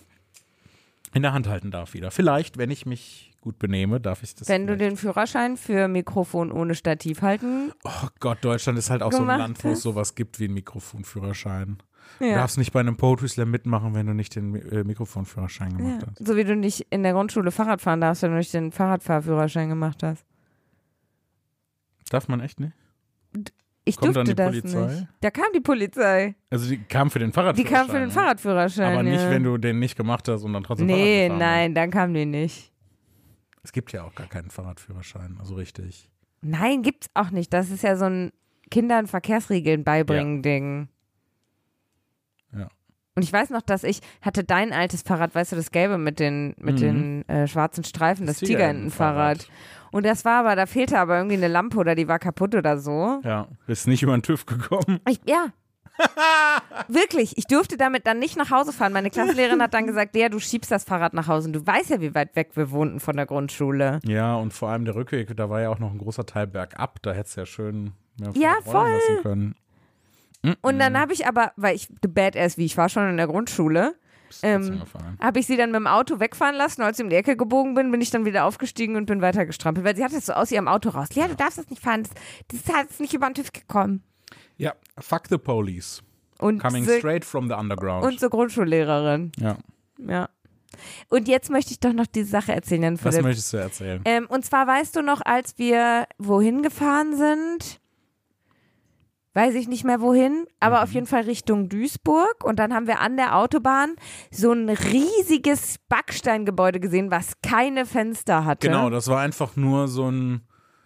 in der Hand halten darf wieder. Vielleicht, wenn ich mich gut benehme, darf ich das. Wenn du den Führerschein für Mikrofon ohne Stativ halten. Oh Gott, Deutschland ist halt auch so ein Land, wo es sowas gibt wie einen Mikrofonführerschein. Ja. Du darfst nicht bei einem Poetry Slam mitmachen, wenn du nicht den Mikrofonführerschein gemacht hast. So wie du nicht in der Grundschule Fahrrad fahren darfst, wenn du nicht den Fahrradfahrführerschein gemacht hast. Darf man echt nicht? Ich Kommt durfte dann die das Polizei? nicht. Da kam die Polizei. Also die kam für den Die Fahrradführerschein. kam für den Fahrradführerschein. Aber nicht, ja. wenn du den nicht gemacht hast und dann trotzdem Nee, Fahrrad gefahren nein, dann kam die nicht. bist. Es gibt ja auch gar keinen Fahrradführerschein, also richtig. Nein, gibt's auch nicht. Das ist ja so ein Kindern Verkehrsregeln beibringen Ding. Ja. Und ich weiß noch, dass ich hatte dein altes Fahrrad, weißt du, das gelbe mit den schwarzen Streifen, das Tigerentenfahrrad. Und das war aber, da fehlte aber irgendwie eine Lampe oder die war kaputt oder so. Ja, bist nicht über den TÜV gekommen. Ja. Wirklich, ich durfte damit dann nicht nach Hause fahren. Meine Klassenlehrerin hat dann gesagt, Lea, du schiebst das Fahrrad nach Hause. Und du weißt ja, wie weit weg wir wohnten von der Grundschule. Ja, und vor allem der Rückweg, da war ja auch noch ein großer Teil bergab. Da hättest du ja schön Ja, voll. lassen können. Und dann habe ich aber, weil ich badass wie ich war schon in der Grundschule, habe ich sie dann mit dem Auto wegfahren lassen. Als ich um die Ecke gebogen bin, bin ich dann wieder aufgestiegen und bin weiter gestrampelt. Weil sie hatte es so aus ihrem Auto raus. Lea, du darfst das nicht fahren. Das ist halt nicht über den TÜV gekommen. Ja, fuck the police. Und Coming straight from the underground. Und so Grundschullehrerin. Ja. Ja. Und jetzt möchte ich doch noch diese Sache erzählen, Jan Philipp. Was möchtest du erzählen? Und zwar weißt du noch, als wir wohin gefahren sind, weiß ich nicht mehr wohin, aber auf jeden Fall Richtung Duisburg. Und dann haben wir an der Autobahn so ein riesiges Backsteingebäude gesehen, was keine Fenster hatte. Genau, das war einfach nur so ein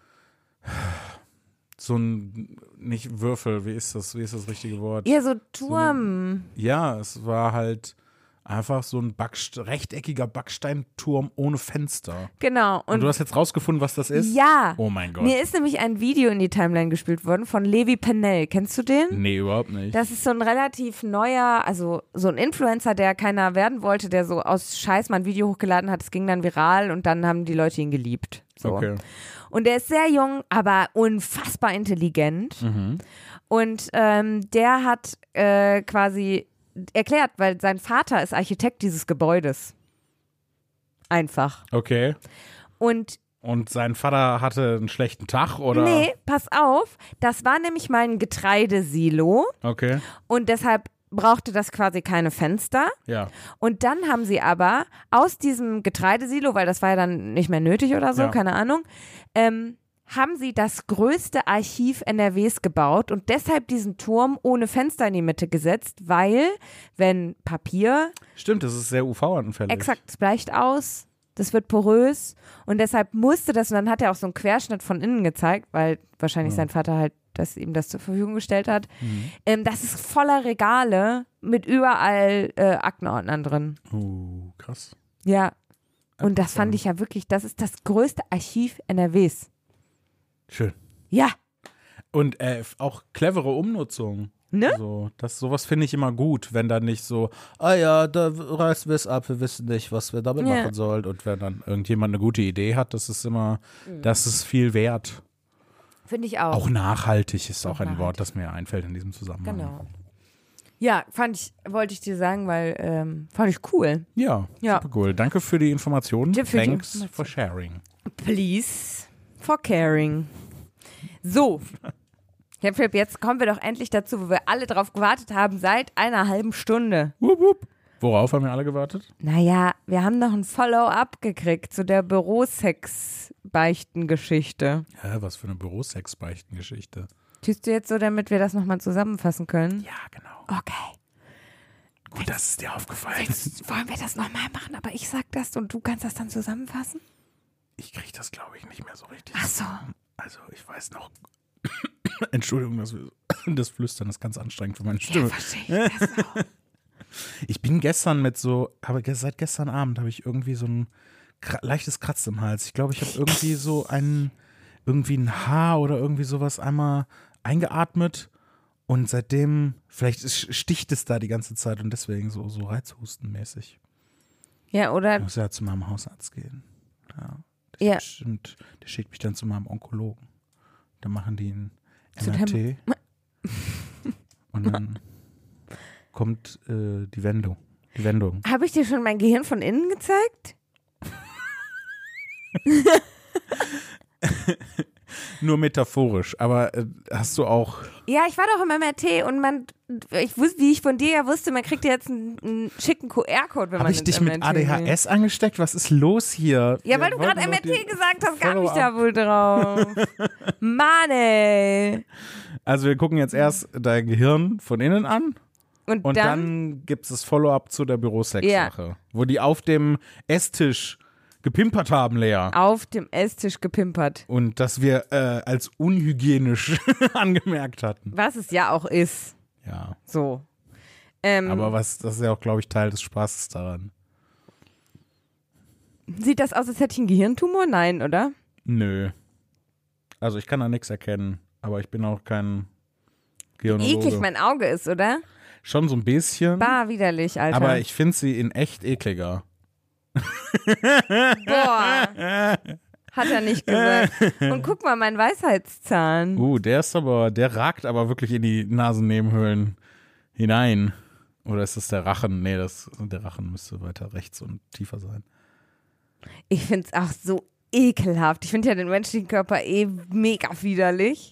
nicht Würfel, wie ist das richtige Wort? Ja, so Turm. Ja, es war halt einfach so ein rechteckiger Backsteinturm ohne Fenster. Genau. Und du hast jetzt rausgefunden, was das ist? Ja. Oh mein Gott. Mir ist nämlich ein Video in die Timeline gespielt worden von Levi Pennell. Kennst du den? Nee, überhaupt nicht. Das ist so ein relativ neuer, also so ein Influencer, der keiner werden wollte, der so aus Scheiß mal ein Video hochgeladen hat. Es ging dann viral und dann haben die Leute ihn geliebt. So. Okay. Und der ist sehr jung, aber unfassbar intelligent. Mhm. Und der hat quasi erklärt, weil sein Vater ist Architekt dieses Gebäudes. Einfach. Okay. Und sein Vater hatte einen schlechten Tag, oder? Nee, pass auf. Das war nämlich mal ein Getreidesilo. Okay. Und deshalb brauchte das quasi keine Fenster. Ja. Und dann haben sie aber aus diesem Getreidesilo, weil das war ja dann nicht mehr nötig oder so, keine Ahnung, haben sie das größte Archiv NRWs gebaut und deshalb diesen Turm ohne Fenster in die Mitte gesetzt, weil wenn Papier… Stimmt, das ist sehr UV-anfällig. Exakt, es bleicht aus, das wird porös und deshalb musste das, und dann hat er auch so einen Querschnitt von innen gezeigt, weil wahrscheinlich sein Vater halt ihm das zur Verfügung gestellt hat. Das ist voller Regale mit überall Aktenordnern drin. Krass. Ja, und das fand ich ja wirklich, das ist das größte Archiv NRWs. Schön. Ja. Und auch clevere Umnutzung. Ne? So, sowas finde ich immer gut, wenn dann nicht so, da reißen wir es ab, wir wissen nicht, was wir damit machen sollen. Und wenn dann irgendjemand eine gute Idee hat, das ist viel wert. Finde ich auch. Auch nachhaltig ist auch ein Wort, das mir einfällt in diesem Zusammenhang. Genau. Ja, wollte ich dir sagen, weil fand ich cool. Ja, super cool. Danke für die Informationen. Thanks for sharing. Please for caring. So. Herr Philipp, jetzt kommen wir doch endlich dazu, wo wir alle drauf gewartet haben, seit einer halben Stunde. Wupp, wupp. Worauf haben wir alle gewartet? Naja, wir haben noch ein Follow-up gekriegt zu der Bürosex-Beichten-Geschichte. Ja, was für eine Bürosex-Beichten-Geschichte. Tust du jetzt so, damit wir das nochmal zusammenfassen können? Ja, genau. Okay. Gut, dass es dir aufgefallen ist. Wollen wir das nochmal machen, aber ich sag das und du kannst das dann zusammenfassen? Ich kriege das, glaube ich, nicht mehr so richtig. Ach so. Also, ich weiß noch. Entschuldigung, das Flüstern ist ganz anstrengend für meine Stimme. Ja, verstehe ich das auch. Ich bin gestern seit gestern Abend habe ich irgendwie so ein leichtes Kratzen im Hals. Ich glaube, ich habe irgendwie so ein Haar oder irgendwie sowas einmal eingeatmet und seitdem, vielleicht sticht es da die ganze Zeit und deswegen so Reizhustenmäßig. Ja, oder? Ich muss ja zu meinem Hausarzt gehen. Der schickt mich dann zu meinem Onkologen. Da machen die ein MRT und dann kommt die Wendung. Habe ich dir schon mein Gehirn von innen gezeigt? Nur metaphorisch. Aber hast du auch. Ja, ich war doch im MRT und ich wusste, wie ich von dir ja wusste, man kriegt ja jetzt einen schicken QR-Code, wenn man ins MRT Habe ich dich mit ADHS angesteckt? Was ist los hier? Ja, weil du gerade MRT gesagt hast, kam ich da wohl drauf. Mann, ey. Also wir gucken jetzt erst dein Gehirn von innen an. Und dann gibt es das Follow-up zu der Bürosex-Sache. Wo die auf dem Esstisch gepimpert haben, Lea. Auf dem Esstisch gepimpert. Und dass wir als unhygienisch angemerkt hatten. Was es ja auch ist. Ja. So. Aber das ist ja auch, glaube ich, Teil des Spaßes daran. Sieht das aus, als hätte ich einen Gehirntumor? Nein, oder? Nö. Also ich kann da nichts erkennen, aber ich bin auch kein Gehirnologe. Wie eklig mein Auge ist, oder? Schon so ein bisschen. Bah, widerlich, Alter. Aber ich finde sie in echt ekliger. Boah. Hat er nicht gesagt. Und guck mal, mein Weisheitszahn. Der ragt aber wirklich in die Nasennebenhöhlen hinein. Oder ist das der Rachen? Nee, der Rachen müsste weiter rechts und tiefer sein. Ich finde es auch so ekelhaft. Ich finde ja den menschlichen Körper mega widerlich.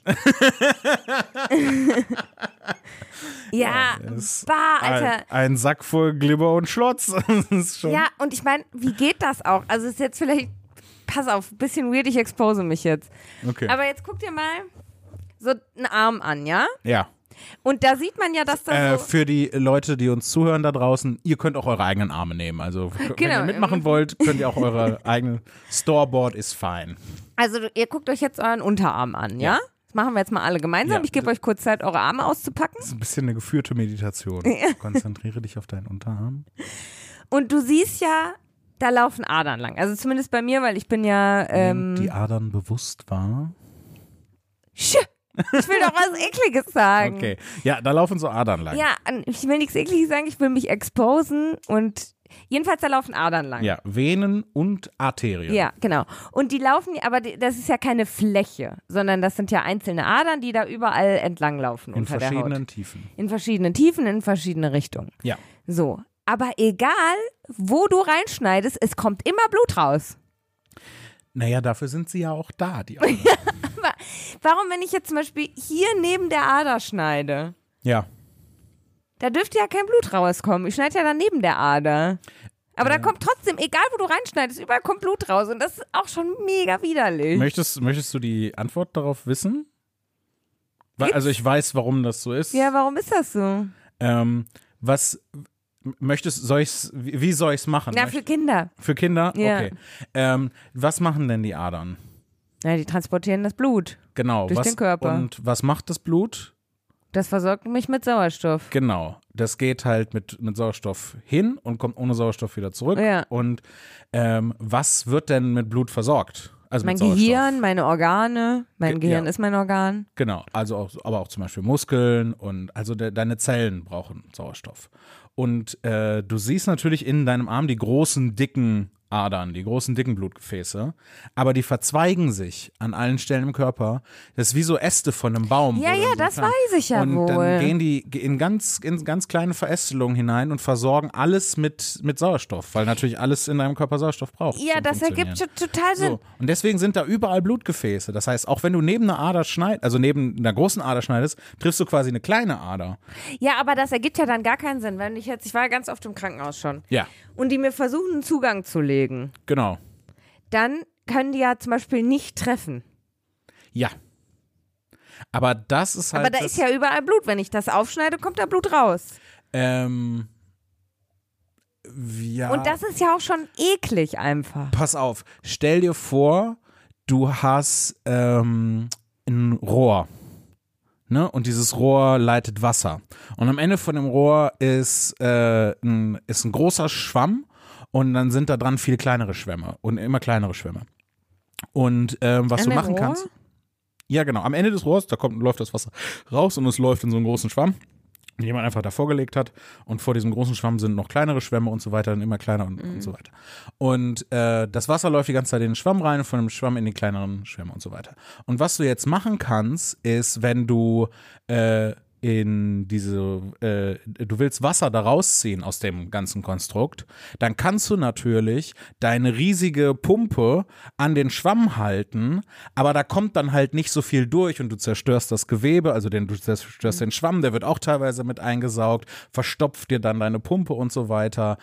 Ja, Alter. Ein Sack voll Glibber und Schlotz. Ja, und ich meine, wie geht das auch? Also ist jetzt vielleicht, pass auf, ein bisschen weird, ich expose mich jetzt. Okay. Aber jetzt guck dir mal so einen Arm an, ja? Ja. Und da sieht man ja, dass das so... Für die Leute, die uns zuhören da draußen, ihr könnt auch eure eigenen Arme nehmen. Also wenn ihr mitmachen wollt, könnt ihr auch eure eigenen... Storeboard ist fein. Also ihr guckt euch jetzt euren Unterarm an, ja? Das machen wir jetzt mal alle gemeinsam. Ja. Ich gebe euch kurz Zeit, eure Arme auszupacken. Das ist ein bisschen eine geführte Meditation. Konzentriere dich auf deinen Unterarm. Und du siehst ja, da laufen Adern lang. Also zumindest bei mir, weil ich bin ja... die Adern bewusst wahr? Ich will doch was Ekliges sagen. Okay, ja, da laufen so Adern lang. Ja, ich will nichts Ekliges sagen, ich will mich exposen und jedenfalls da laufen Adern lang. Ja, Venen und Arterien. Ja, genau. Und die laufen, aber das ist ja keine Fläche, sondern das sind ja einzelne Adern, die da überall entlang laufen unter der Haut. In verschiedenen Tiefen. In verschiedenen Tiefen, in verschiedene Richtungen. Ja. So, aber egal, wo du reinschneidest, es kommt immer Blut raus. Naja, dafür sind sie ja auch da, die Adern. Ja, aber warum, wenn ich jetzt zum Beispiel hier neben der Ader schneide? Ja. Da dürfte ja kein Blut rauskommen. Ich schneide ja dann neben der Ader. Aber da kommt trotzdem, egal wo du reinschneidest, überall kommt Blut raus. Und das ist auch schon mega widerlich. Möchtest du die Antwort darauf wissen? Also ich weiß, warum das so ist. Ja, warum ist das so? Wie soll ich's machen? Na, für Kinder. Für Kinder? Ja. Okay. Was machen denn die Adern? Ja, die transportieren das Blut. Genau. Durch den Körper. Und was macht das Blut? Das versorgt mich mit Sauerstoff. Genau. Das geht halt mit Sauerstoff hin und kommt ohne Sauerstoff wieder zurück. Ja. Und was wird denn mit Blut versorgt? Also mein Gehirn, meine Organe. Mein Gehirn ist mein Organ. Genau. Also aber auch zum Beispiel Muskeln und also deine Zellen brauchen Sauerstoff. Und du siehst natürlich in deinem Arm die großen, dicken Adern, die großen, dicken Blutgefäße, aber die verzweigen sich an allen Stellen im Körper. Das ist wie so Äste von einem Baum. Ja, das weiß ich ja wohl. Und dann gehen die in ganz kleine Verästelungen hinein und versorgen alles mit Sauerstoff, weil natürlich alles in deinem Körper Sauerstoff braucht. Ja, das ergibt total Sinn. So. Und deswegen sind da überall Blutgefäße. Das heißt, auch wenn du neben einer Ader schneidest, also neben einer großen Ader schneidest, triffst du quasi eine kleine Ader. Ja, aber das ergibt ja dann gar keinen Sinn. Wenn ich war ja ganz oft im Krankenhaus schon. Ja. Und die mir versuchen, einen Zugang zu legen. Genau. Dann können die ja zum Beispiel nicht treffen. Ja. Aber das ist halt. Aber da ist ja überall Blut. Wenn ich das aufschneide, kommt da Blut raus. Ja. Und das ist ja auch schon eklig einfach. Pass auf, stell dir vor, du hast ein Rohr. Ne? Und dieses Rohr leitet Wasser. Und am Ende von dem Rohr ist ein großer Schwamm. Und dann sind da dran viel kleinere Schwämme und immer kleinere Schwämme. Und was du machen kannst. Ja, genau. Am Ende des Rohrs, läuft das Wasser raus und es läuft in so einen großen Schwamm, den jemand einfach davor gelegt hat. Und vor diesem großen Schwamm sind noch kleinere Schwämme und so weiter, dann immer kleiner und so weiter. Und das Wasser läuft die ganze Zeit in den Schwamm rein und von dem Schwamm in die kleineren Schwämme und so weiter. Und was du jetzt machen kannst, ist, wenn du du willst Wasser da rausziehen aus dem ganzen Konstrukt, dann kannst du natürlich deine riesige Pumpe an den Schwamm halten, aber da kommt dann halt nicht so viel durch und du zerstörst das Gewebe, also du zerstörst den Schwamm, der wird auch teilweise mit eingesaugt, verstopft dir dann deine Pumpe und so weiter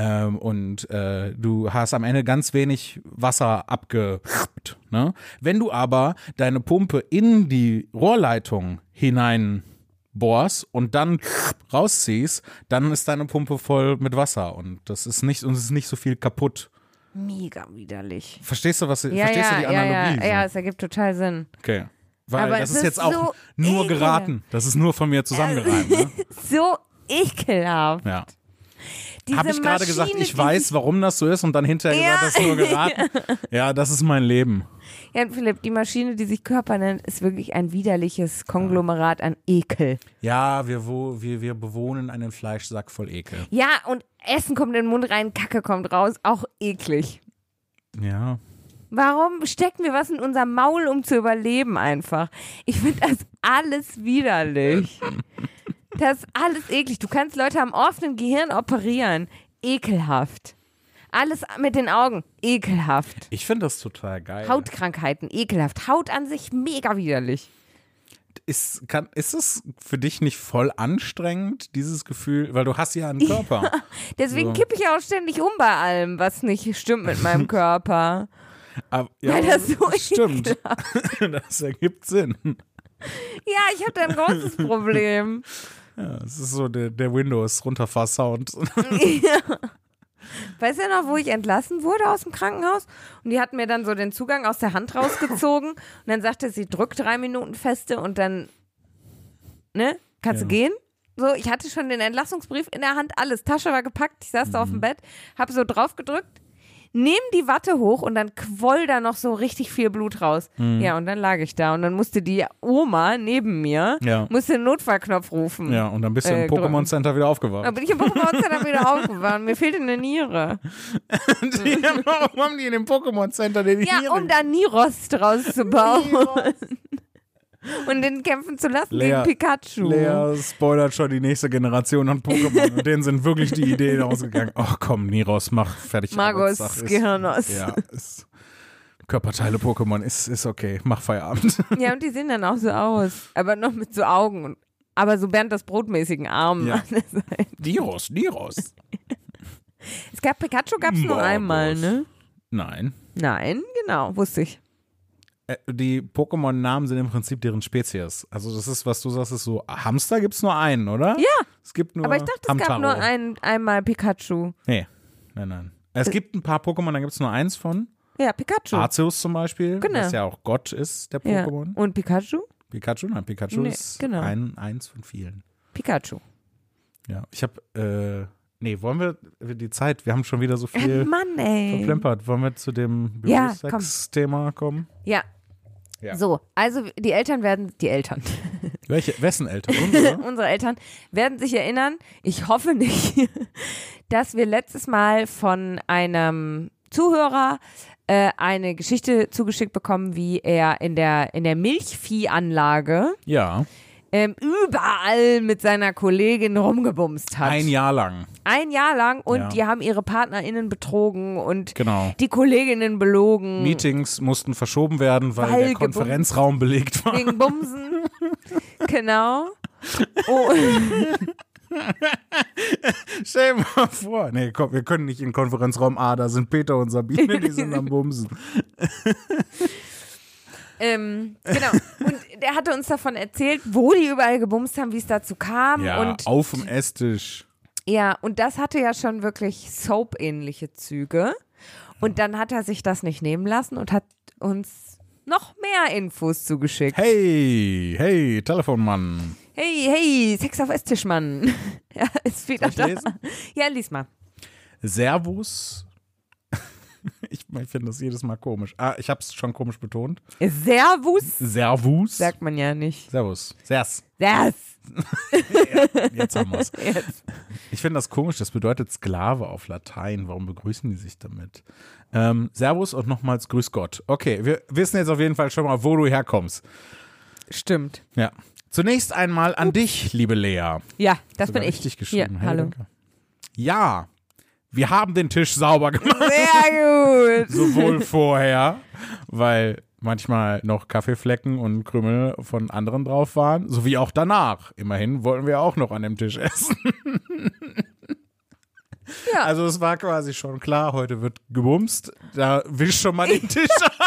und du hast am Ende ganz wenig Wasser abgerappt. Ne? Wenn du aber deine Pumpe in die Rohrleitung hinein bohrst und dann rausziehst, dann ist deine Pumpe voll mit Wasser und es ist nicht so viel kaputt. Mega widerlich. Verstehst du die Analogie? Ja, es ergibt total Sinn. Okay. Weil aber das ist jetzt auch so nur geraten. Das ist nur von mir zusammengereimt. Ne? So ekelhaft. Ja. Habe ich gerade gesagt, ich weiß, warum das so ist und dann hinterher gesagt, das ist nur geraten? Ja, das ist mein Leben. Ja, Philipp, die Maschine, die sich Körper nennt, ist wirklich ein widerliches Konglomerat an Ekel. Ja, wir bewohnen einen Fleischsack voll Ekel. Ja, und Essen kommt in den Mund rein, Kacke kommt raus, auch eklig. Ja. Warum stecken wir was in unser Maul, um zu überleben einfach? Ich finde das alles widerlich. Das ist alles eklig. Du kannst Leute am offenen Gehirn operieren. Ekelhaft. Alles mit den Augen. Ekelhaft. Ich finde das total geil. Hautkrankheiten. Ekelhaft. Haut an sich mega widerlich. Ist es für dich nicht voll anstrengend, dieses Gefühl? Weil du hast ja einen Körper. Ja, deswegen kippe ich auch ständig um bei allem, was nicht stimmt mit meinem Körper. Aber, ja, weil das so stimmt. Das ergibt Sinn. Ja, ich habe da ein großes Problem. Ja, es ist so der Windows-Runterfahr-Sound. Ja. Weißt du noch, wo ich entlassen wurde aus dem Krankenhaus? Und die hatten mir dann so den Zugang aus der Hand rausgezogen. Und dann sagte sie, drück 3 Minuten feste und dann, ne, kannst du gehen? So, ich hatte schon den Entlassungsbrief in der Hand, alles. Tasche war gepackt, ich saß da auf dem Bett, hab so drauf gedrückt, nehm die Watte hoch und dann quoll da noch so richtig viel Blut raus. Ja, und dann lag ich da und dann musste die Oma neben mir, musste den Notfallknopf rufen. Ja, und dann bist du im Pokémon Center wieder aufgewacht. Dann bin ich im Pokémon Center wieder aufgewacht. Mir fehlte eine Niere. Warum haben die in dem Pokémon Center den Niere? Ja, um da Niros draus zu bauen. Und den kämpfen zu lassen gegen Pikachu. Lea spoilert schon die nächste Generation an Pokémon. Und denen sind wirklich die Ideen ausgegangen. Ach komm, Niros, mach fertig. Magos, Gehirnos. Ja, Körperteile Pokémon ist okay. Mach Feierabend. Ja, und die sehen dann auch so aus. Aber noch mit so Augen. Aber so Bernd das Brotmäßigen Armen an der Seite. Niros. Es gab Pikachu, gab es nur einmal, ne? Nein, genau, wusste ich. Die Pokémon-Namen sind im Prinzip deren Spezies. Also das ist, was du sagst, ist so, Hamster gibt es nur einen, oder? Ja, es gibt nur aber ich dachte, es gab nur einmal Pikachu. Nee, nein. Es gibt ein paar Pokémon, da gibt es nur eins von. Ja, Pikachu. Arceus zum Beispiel, genau. was ja auch Gott ist, der Pokémon. Ja. Und Pikachu? Pikachu ist eins von vielen. Pikachu. Ja, ich habe, wollen wir die Zeit, wir haben schon wieder so viel verplempert. Wollen wir zu dem Berufssex-Thema kommen? Ja. So, also die Eltern. Wessen Eltern? Unsere Eltern werden sich erinnern, ich hoffe nicht, dass wir letztes Mal von einem Zuhörer eine Geschichte zugeschickt bekommen, wie er in der Milchviehanlage überall mit seiner Kollegin rumgebumst hat. Ein Jahr lang und die haben ihre PartnerInnen betrogen und genau. Die Kolleginnen belogen. Meetings mussten verschoben werden, weil der Konferenzraum belegt war. Wegen Bumsen. Genau. Oh. Stell dir mal vor. Nee, komm, wir können nicht in Konferenzraum A, da sind Peter und Sabine, die sind am Bumsen. Genau. Und der hatte uns davon erzählt, wo die überall gebumst haben, wie es dazu kam. Ja, und auf dem Esstisch. Ja, und das hatte ja schon wirklich Soap-ähnliche Züge. Und dann hat er sich das nicht nehmen lassen und hat uns noch mehr Infos zugeschickt. Hey, Telefonmann. Hey, Sex auf Esstischmann. Ja, ist wieder da. Lesen? Ja, lies mal. Servus. Ich finde das jedes Mal komisch. Ich habe es schon komisch betont. Servus? Sagt man ja nicht. Servus. Sers. Ja, jetzt haben wir es. Ich finde das komisch, das bedeutet Sklave auf Latein. Warum begrüßen die sich damit? Servus und nochmals Grüß Gott. Okay, wir wissen jetzt auf jeden Fall schon mal, wo du herkommst. Stimmt. Ja. Zunächst einmal an dich, liebe Lea. Ja, das Sogar bin ich. Richtig geschrieben. Hier, hallo. Danke. Ja, wir haben den Tisch sauber gemacht. Sehr gut. Sowohl vorher, weil manchmal noch Kaffeeflecken und Krümel von anderen drauf waren, sowie auch danach. Immerhin wollten wir auch noch an dem Tisch essen. Ja. Also es war quasi schon klar, heute wird gebumst. Da wisch schon mal den Tisch ab.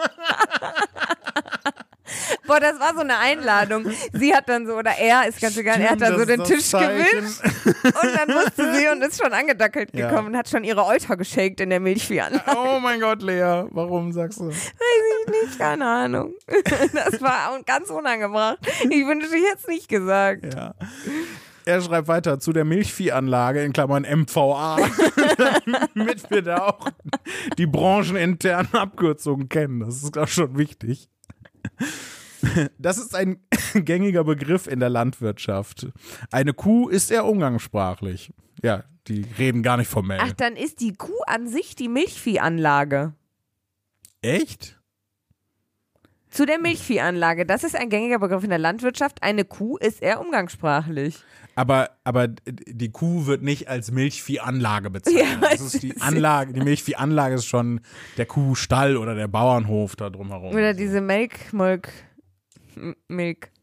Boah, das war so eine Einladung. Sie hat dann so, oder er, ist ganz egal, er hat dann so den Tisch gewischt und dann wusste sie und ist schon angedackelt gekommen und hat schon ihre Euter geshakt in der Milchviehanlage. Oh mein Gott, Lea, warum sagst du? Weiß ich nicht, keine Ahnung. Das war ganz unangebracht. Ich wünsche, ich hätte es nicht gesagt. Ja. Er schreibt weiter zu der Milchviehanlage in Klammern MVA, damit wir da auch die brancheninternen Abkürzungen kennen. Das ist auch schon wichtig. Das ist ein gängiger Begriff in der Landwirtschaft. Eine Kuh ist eher umgangssprachlich. Ja, die reden gar nicht formell. Ach, dann ist die Kuh an sich die Milchviehanlage. Echt? Zu der Milchviehanlage. Das ist ein gängiger Begriff in der Landwirtschaft. Eine Kuh ist eher umgangssprachlich. Aber die Kuh wird nicht als Milchviehanlage bezeichnet. Ja, das ist die Anlage, die Milchviehanlage ist schon der Kuhstall oder der Bauernhof da drumherum. Oder diese Milk. Milk.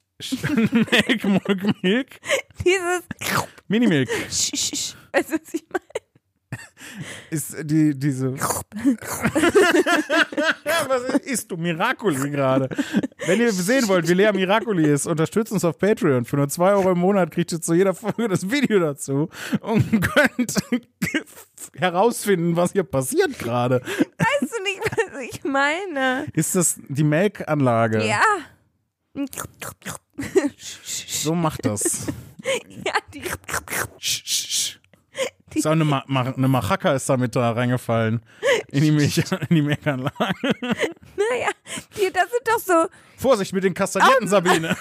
Dieses Minimilk. Weißt du, was ich meine? Ist diese. Was isst du? Miracoli gerade. Wenn ihr sehen wollt, wie Lea Miracoli ist, unterstützt uns auf Patreon. Für nur 2 Euro im Monat kriegt ihr zu jeder Folge das Video dazu und könnt herausfinden, was hier passiert gerade. Weißt du nicht, was ich meine? Ist das die Melkanlage? Ja. So macht das. Ja, die. Ist auch eine Machaca ist da mit da reingefallen in die Melkanlage. Naja, das sind doch so. Vorsicht mit den Kastanierten, Sabine.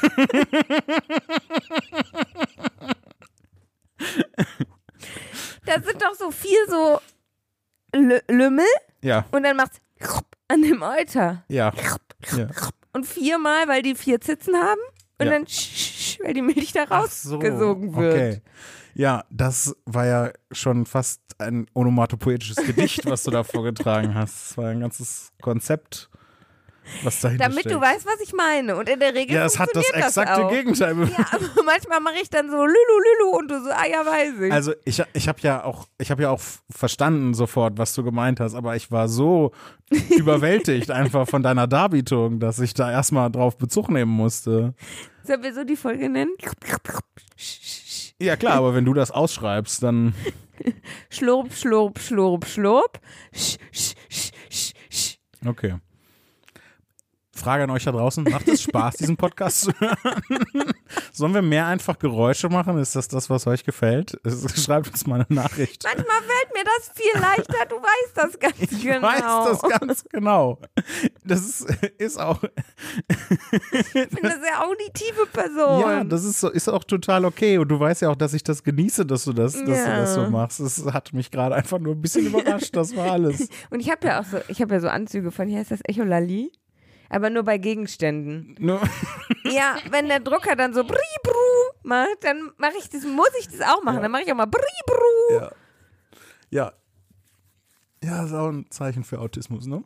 Das sind doch so 4 so Lümmel. Ja. Und dann macht's an dem Euter. Ja. Und 4-mal, weil die 4 Zitzen haben. Und Ja. dann weil die Milch da rausgesogen wird. Okay. Ja, das war ja schon fast ein onomatopoetisches Gedicht, was du da vorgetragen hast. Das war ein ganzes Konzept, was dahinter Damit steckt. du weißt, was ich meine. Und in der Regel Ja, es hat das funktioniert exakte auch. Gegenteil. Ja, aber manchmal mache ich dann so Lulu und du so, ja, weiß ich. Also ich habe ja auch verstanden sofort, was du gemeint hast, aber ich war so überwältigt einfach von deiner Darbietung, dass ich da erstmal drauf Bezug nehmen musste. Sollen wir so die Folge nennen? Ja klar, aber wenn du das ausschreibst, dann Schlurp, schlurp, schlurp, schlurp. okay. Frage an euch da draußen, macht es Spaß, diesen Podcast zu hören? Sollen wir mehr einfach Geräusche machen? Ist das, was euch gefällt? Schreibt uns mal eine Nachricht. Manchmal fällt mir das viel leichter, du weißt das ganz genau. Ich weiß das ganz genau. Das ist auch... Ich bin eine sehr auditive Person. Ja, das ist auch total okay. Und du weißt ja auch, dass ich das genieße, dass du das so machst. Es hat mich gerade einfach nur ein bisschen überrascht, das war alles. Und ich habe ja so Anzüge von, hier heißt das Echolali. Aber nur bei Gegenständen. Ja, wenn der Drucker dann so Bri-Bru macht, dann muss ich das auch machen. Ja. Dann mache ich auch mal Bri-Bru. Ja. Ja, ist auch ein Zeichen für Autismus, ne?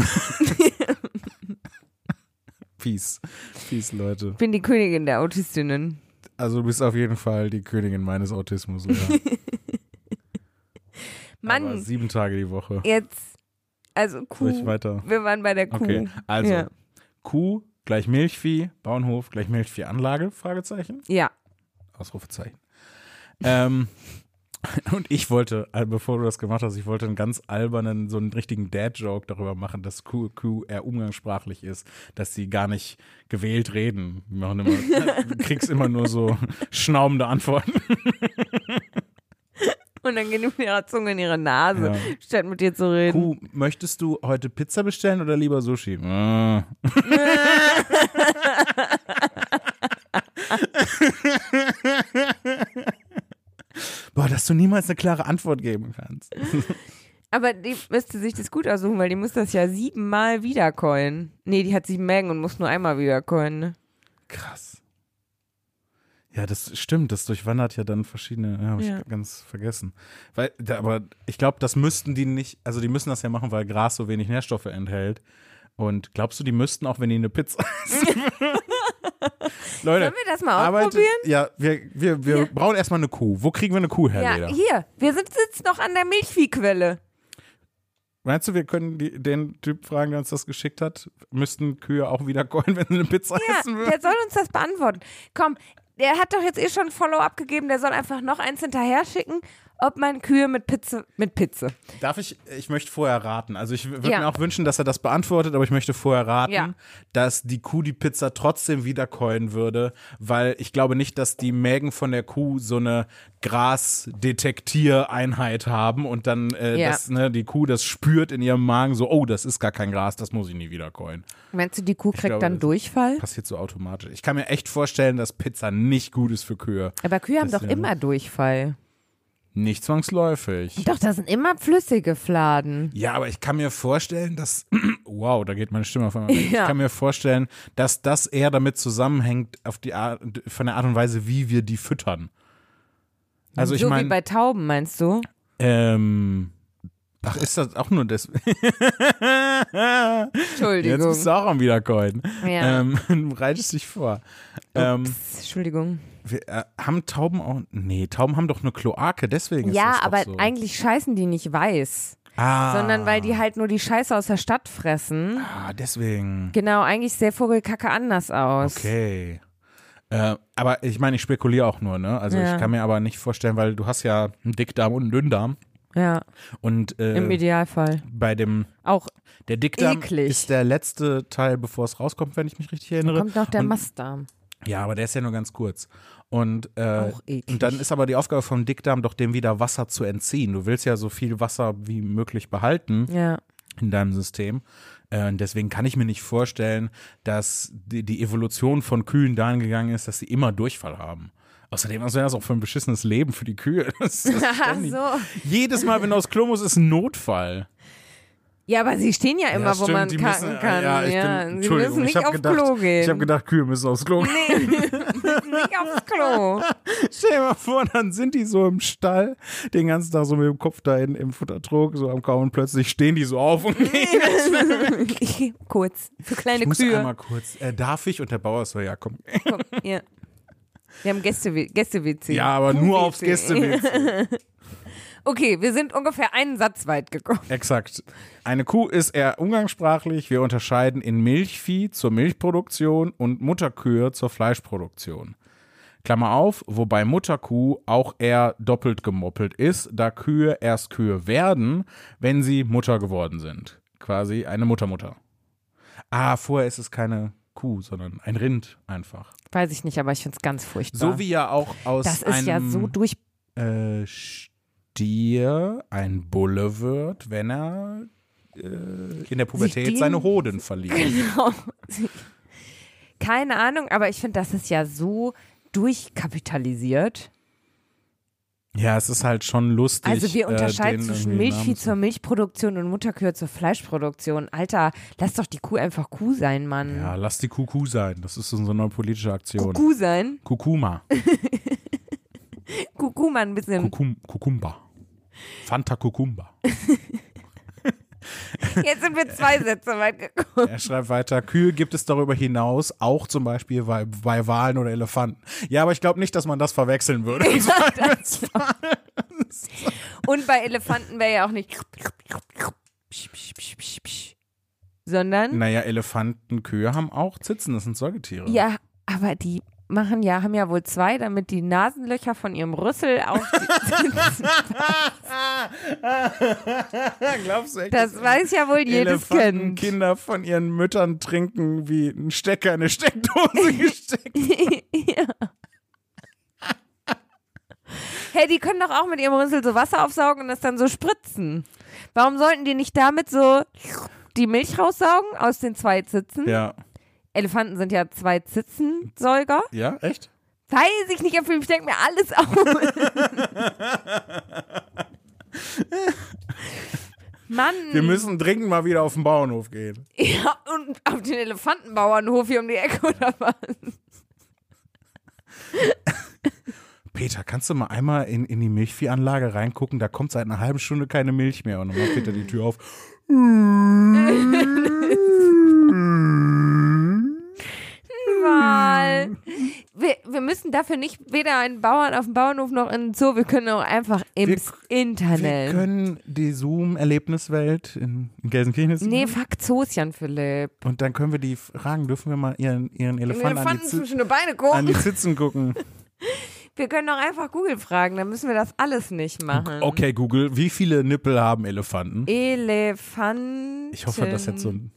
Peace, Leute. Ich bin die Königin der Autistinnen. Also du bist auf jeden Fall die Königin meines Autismus, oder? Mann. Aber 7 Tage die Woche. Jetzt, also Kuh. Soll ich weiter? Wir waren bei der Kuh. Okay, also Ja. Kuh gleich Milchvieh, Bauernhof gleich Milchviehanlage, Fragezeichen, Ja. Ausrufezeichen. Und ich wollte, bevor du das gemacht hast, ich wollte einen ganz albernen, so einen richtigen Dad-Joke darüber machen, dass Kuh eher umgangssprachlich ist, dass sie gar nicht gewählt reden. Du kriegst immer nur so schnaubende Antworten. Und dann gehen die mit ihrer Zunge in ihre Nase, Ja. statt mit dir zu reden. Kuh, möchtest du heute Pizza bestellen oder lieber Sushi? Boah, dass du niemals eine klare Antwort geben kannst. Aber die müsste sich das gut aussuchen, weil die muss das ja 7-mal wiederkäuen. Nee, die hat 7 Mägen und muss nur einmal wiederkäuen. Ne? Krass. Ja, das stimmt, das durchwandert ja dann verschiedene, habe ich ganz vergessen. Aber ich glaube, das müssten die nicht, also die müssen das ja machen, weil Gras so wenig Nährstoffe enthält. Und glaubst du, die müssten auch, wenn die eine Pizza essen? Leute, sollen wir das mal ausprobieren? Ja, wir brauchen erstmal eine Kuh. Wo kriegen wir eine Kuh her, Leda? Ja, hier, wir sitzen noch an der Milchviehquelle. Meinst du, wir können den Typ fragen, der uns das geschickt hat? Müssten Kühe auch wieder keulen, wenn sie eine Pizza essen würden? Der soll uns das beantworten. Komm, der hat doch jetzt schon ein Follow-up gegeben, der soll einfach noch eins hinterher schicken, ob man Kühe mit Pizza. Darf ich möchte vorher raten. Also ich würde mir auch wünschen, dass er das beantwortet, aber ich möchte vorher raten, dass die Kuh die Pizza trotzdem wieder keulen würde, weil ich glaube nicht, dass die Mägen von der Kuh so eine Grasdetektiereinheit haben und dann die Kuh das spürt in ihrem Magen so, oh, das ist gar kein Gras, das muss ich nie wieder keulen. Meinst du, die Kuh kriegt dann Durchfall? Passiert so automatisch. Ich kann mir echt vorstellen, dass Pizza nicht gut ist für Kühe. Aber Kühe haben doch immer Durchfall. Nicht zwangsläufig. Doch, das sind immer flüssige Fladen. Ja, aber ich kann mir vorstellen, dass wow, da geht meine Stimme auf einmal weg. Ich kann mir vorstellen, dass das eher damit zusammenhängt von der Art und Weise, wie wir die füttern. Also ich meine, wie bei Tauben, meinst du? Ach, ist das auch nur das? Entschuldigung. Jetzt bist du auch am Wiederkäuen. Ja. Du bereitest dich vor. Entschuldigung. Haben Tauben auch? Nee, Tauben haben doch eine Kloake, deswegen ist das doch aber so. Eigentlich scheißen die nicht weiß. Sondern weil die halt nur die Scheiße aus der Stadt fressen. Deswegen. Genau, eigentlich sieht der Vogelkacke anders aus. Okay. Aber ich meine, ich spekuliere auch nur, ne? Also ich kann mir aber nicht vorstellen, weil du hast ja einen Dickdarm und einen Dünndarm. Ja. Und im Idealfall. Bei dem auch der Dickdarm eklig. ist der letzte Teil, bevor es rauskommt, wenn ich mich richtig erinnere. Da kommt noch der Mastdarm. Ja, aber der ist ja nur ganz kurz. Und auch eklig. Und dann ist aber die Aufgabe vom Dickdarm doch, dem wieder Wasser zu entziehen. Du willst ja so viel Wasser wie möglich behalten in deinem System. Deswegen kann ich mir nicht vorstellen, dass die Evolution von Kühen dahin gegangen ist, dass sie immer Durchfall haben. Außerdem ist das auch für ein beschissenes Leben für die Kühe. Das ist jedes Mal, wenn du aufs Klo musst, ist ein Notfall. Ja, aber sie stehen ja immer, wo man kacken kann. Sie müssen nicht aufs Klo gehen. Ich habe gedacht, Kühe müssen aufs Klo gehen. Nee, müssen nicht aufs Klo. Stell dir mal vor, dann sind die so im Stall, den ganzen Tag so mit dem Kopf da im Futtertrog, so am Kauen, und plötzlich stehen die so auf und gehen. Kurz, für kleine Kühe. Ich muss einmal kurz, darf ich? Und der Bauer ist so, ja, komm. Ja. Wir haben Gäste-WC. Ja, aber nur aufs Gäste-WC. Okay, wir sind ungefähr einen Satz weit gekommen. Exakt. Eine Kuh ist eher umgangssprachlich. Wir unterscheiden in Milchvieh zur Milchproduktion und Mutterkühe zur Fleischproduktion. Klammer auf, wobei Mutterkuh auch eher doppelt gemoppelt ist, da Kühe erst Kühe werden, wenn sie Mutter geworden sind. Quasi eine Muttermutter. Vorher ist es keine Kuh, sondern ein Rind einfach. Weiß ich nicht, aber ich finde es ganz furchtbar. So wie ja auch aus das ist ja so durch Stier ein Bulle wird, wenn er in der Pubertät seine Hoden verliert. Genau. Keine Ahnung, aber ich finde, das ist ja so durchkapitalisiert. Ja, es ist halt schon lustig. Also wir unterscheiden zwischen Milchvieh zur Milchproduktion und Mutterkühe zur Fleischproduktion. Alter, lass doch die Kuh einfach Kuh sein, Mann. Ja, lass die Kuh sein. Das ist unsere neue politische Aktion. Kuh sein? Kukuma. Kukuma ein bisschen. Kukumba. Fanta Kukumba. Jetzt sind wir 2 Sätze weit gekommen. Er schreibt weiter, Kühe gibt es darüber hinaus, auch zum Beispiel bei Walen oder Elefanten. Ja, aber ich glaube nicht, dass man das verwechseln würde. Und bei Elefanten wäre ja auch nicht sondern naja, Elefantenkühe haben auch Zitzen, das sind Säugetiere. Ja, aber die haben ja wohl 2, damit die Nasenlöcher von ihrem Rüssel auf die Zitzen Glaubst du echt, das weiß ja wohl jedes Kind. Kinder von ihren Müttern trinken, wie ein Stecker in eine Steckdose gesteckt. Ja. Hey, die können doch auch mit ihrem Rüssel so Wasser aufsaugen und das dann so spritzen. Warum sollten die nicht damit so die Milch raussaugen aus den 2 Zitzen? Ja. Elefanten sind ja 2 Zitzensäuger. Ja, echt? Weiß ich nicht, ich denke mir alles auf. Mann. Wir müssen dringend mal wieder auf den Bauernhof gehen. Ja, und auf den Elefantenbauernhof hier um die Ecke oder was? Peter, kannst du mal einmal in die Milchviehanlage reingucken? Da kommt seit einer halben Stunde keine Milch mehr. Und dann macht Peter die Tür auf. Mal. Wir müssen dafür nicht weder einen Bauern auf dem Bauernhof noch in den Zoo. Wir können auch einfach ins Internet. Wir können die Zoom-Erlebniswelt in Gelsenkirchen jetzt Nee, fuck Zoos, Jan Philipp. Und dann können wir die fragen, dürfen wir mal ihren Elefanten zwischen die Beine gucken. an die Zitzen gucken. Wir können doch einfach Google fragen, dann müssen wir das alles nicht machen. Okay, Google, wie viele Nippel haben Elefanten? Elefanten. Ich hoffe, das jetzt so ein...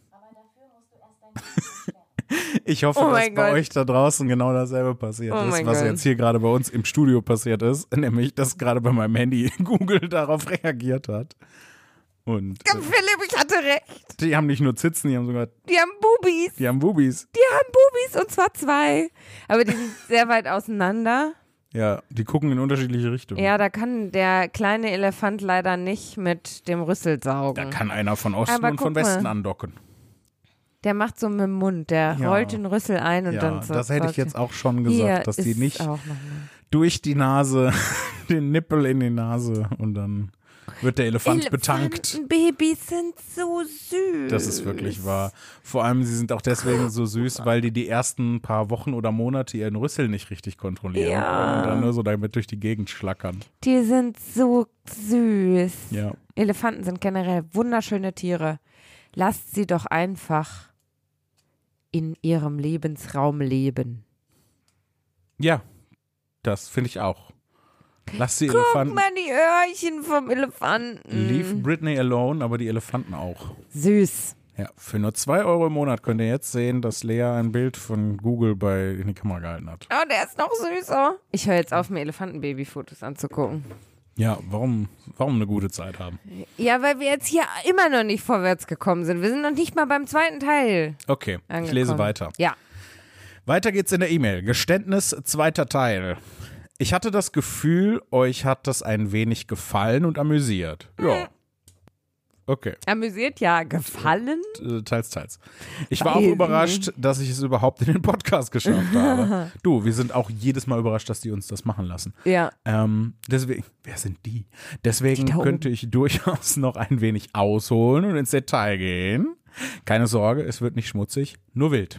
Ich hoffe, dass bei euch da draußen genau dasselbe passiert ist, was jetzt hier gerade bei uns im Studio passiert ist, nämlich, dass gerade bei meinem Handy Google darauf reagiert hat. Und Philipp, ich hatte recht. Die haben nicht nur Zitzen, die haben sogar... Die haben Bubis. Die haben Bubis. Und zwar 2. Aber die sind sehr weit auseinander. Ja, die gucken in unterschiedliche Richtungen. Ja, da kann der kleine Elefant leider nicht mit dem Rüssel saugen. Da kann einer von Osten und von Westen andocken. Der macht so mit dem Mund, der rollt den Rüssel ein und dann so. Das hätte ich jetzt auch schon gesagt, dass die nicht durch die Nase, den Nippel in die Nase und dann wird der Elefant betankt. Babys sind so süß. Das ist wirklich wahr. Vor allem, sie sind auch deswegen so süß, weil die ersten paar Wochen oder Monate ihren Rüssel nicht richtig kontrollieren können und dann nur so damit durch die Gegend schlackern. Die sind so süß. Ja. Elefanten sind generell wunderschöne Tiere. Lasst sie doch einfach in ihrem Lebensraum leben. Ja, das finde ich auch. Lass die Guck Elefanten. mal die Öhrchen vom Elefanten. Leave Britney alone, aber die Elefanten auch. Süß. Ja, für nur 2 € im Monat könnt ihr jetzt sehen, dass Lea ein Bild von Google in die Kamera gehalten hat. Oh, der ist noch süßer. Ich höre jetzt auf, mir Elefantenbabyfotos anzugucken. Ja, warum eine gute Zeit haben? Ja, weil wir jetzt hier immer noch nicht vorwärts gekommen sind. Wir sind noch nicht mal beim 2. Teil. Okay, angekommen. Ich lese weiter. Ja. Weiter geht's in der E-Mail. Geständnis, 2. Teil. Ich hatte das Gefühl, euch hat das ein wenig gefallen und amüsiert. Ja. Okay. Amüsiert, ja. Gefallen? Teils. Ich war auch überrascht, dass ich es überhaupt in den Podcast geschafft habe. Du, wir sind auch jedes Mal überrascht, dass die uns das machen lassen. Ja. Deswegen, wer sind die? Deswegen könnte ich durchaus noch ein wenig ausholen und ins Detail gehen. Keine Sorge, es wird nicht schmutzig, nur wild.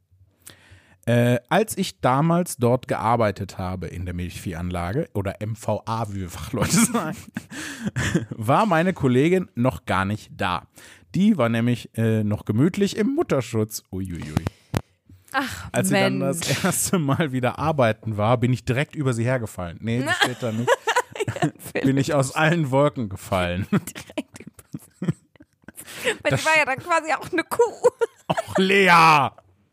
Als ich damals dort gearbeitet habe in der Milchviehanlage oder MVA, wie wir Fachleute sagen, war meine Kollegin noch gar nicht da. Die war nämlich noch gemütlich im Mutterschutz. Uiuiui. Ach, Als sie dann das erste Mal wieder arbeiten war, bin ich direkt über sie hergefallen. Nee, das steht da nicht. Bin ich aus allen Wolken gefallen. Direkt über sie. Weil die war ja dann quasi auch eine Kuh. Och, Lea!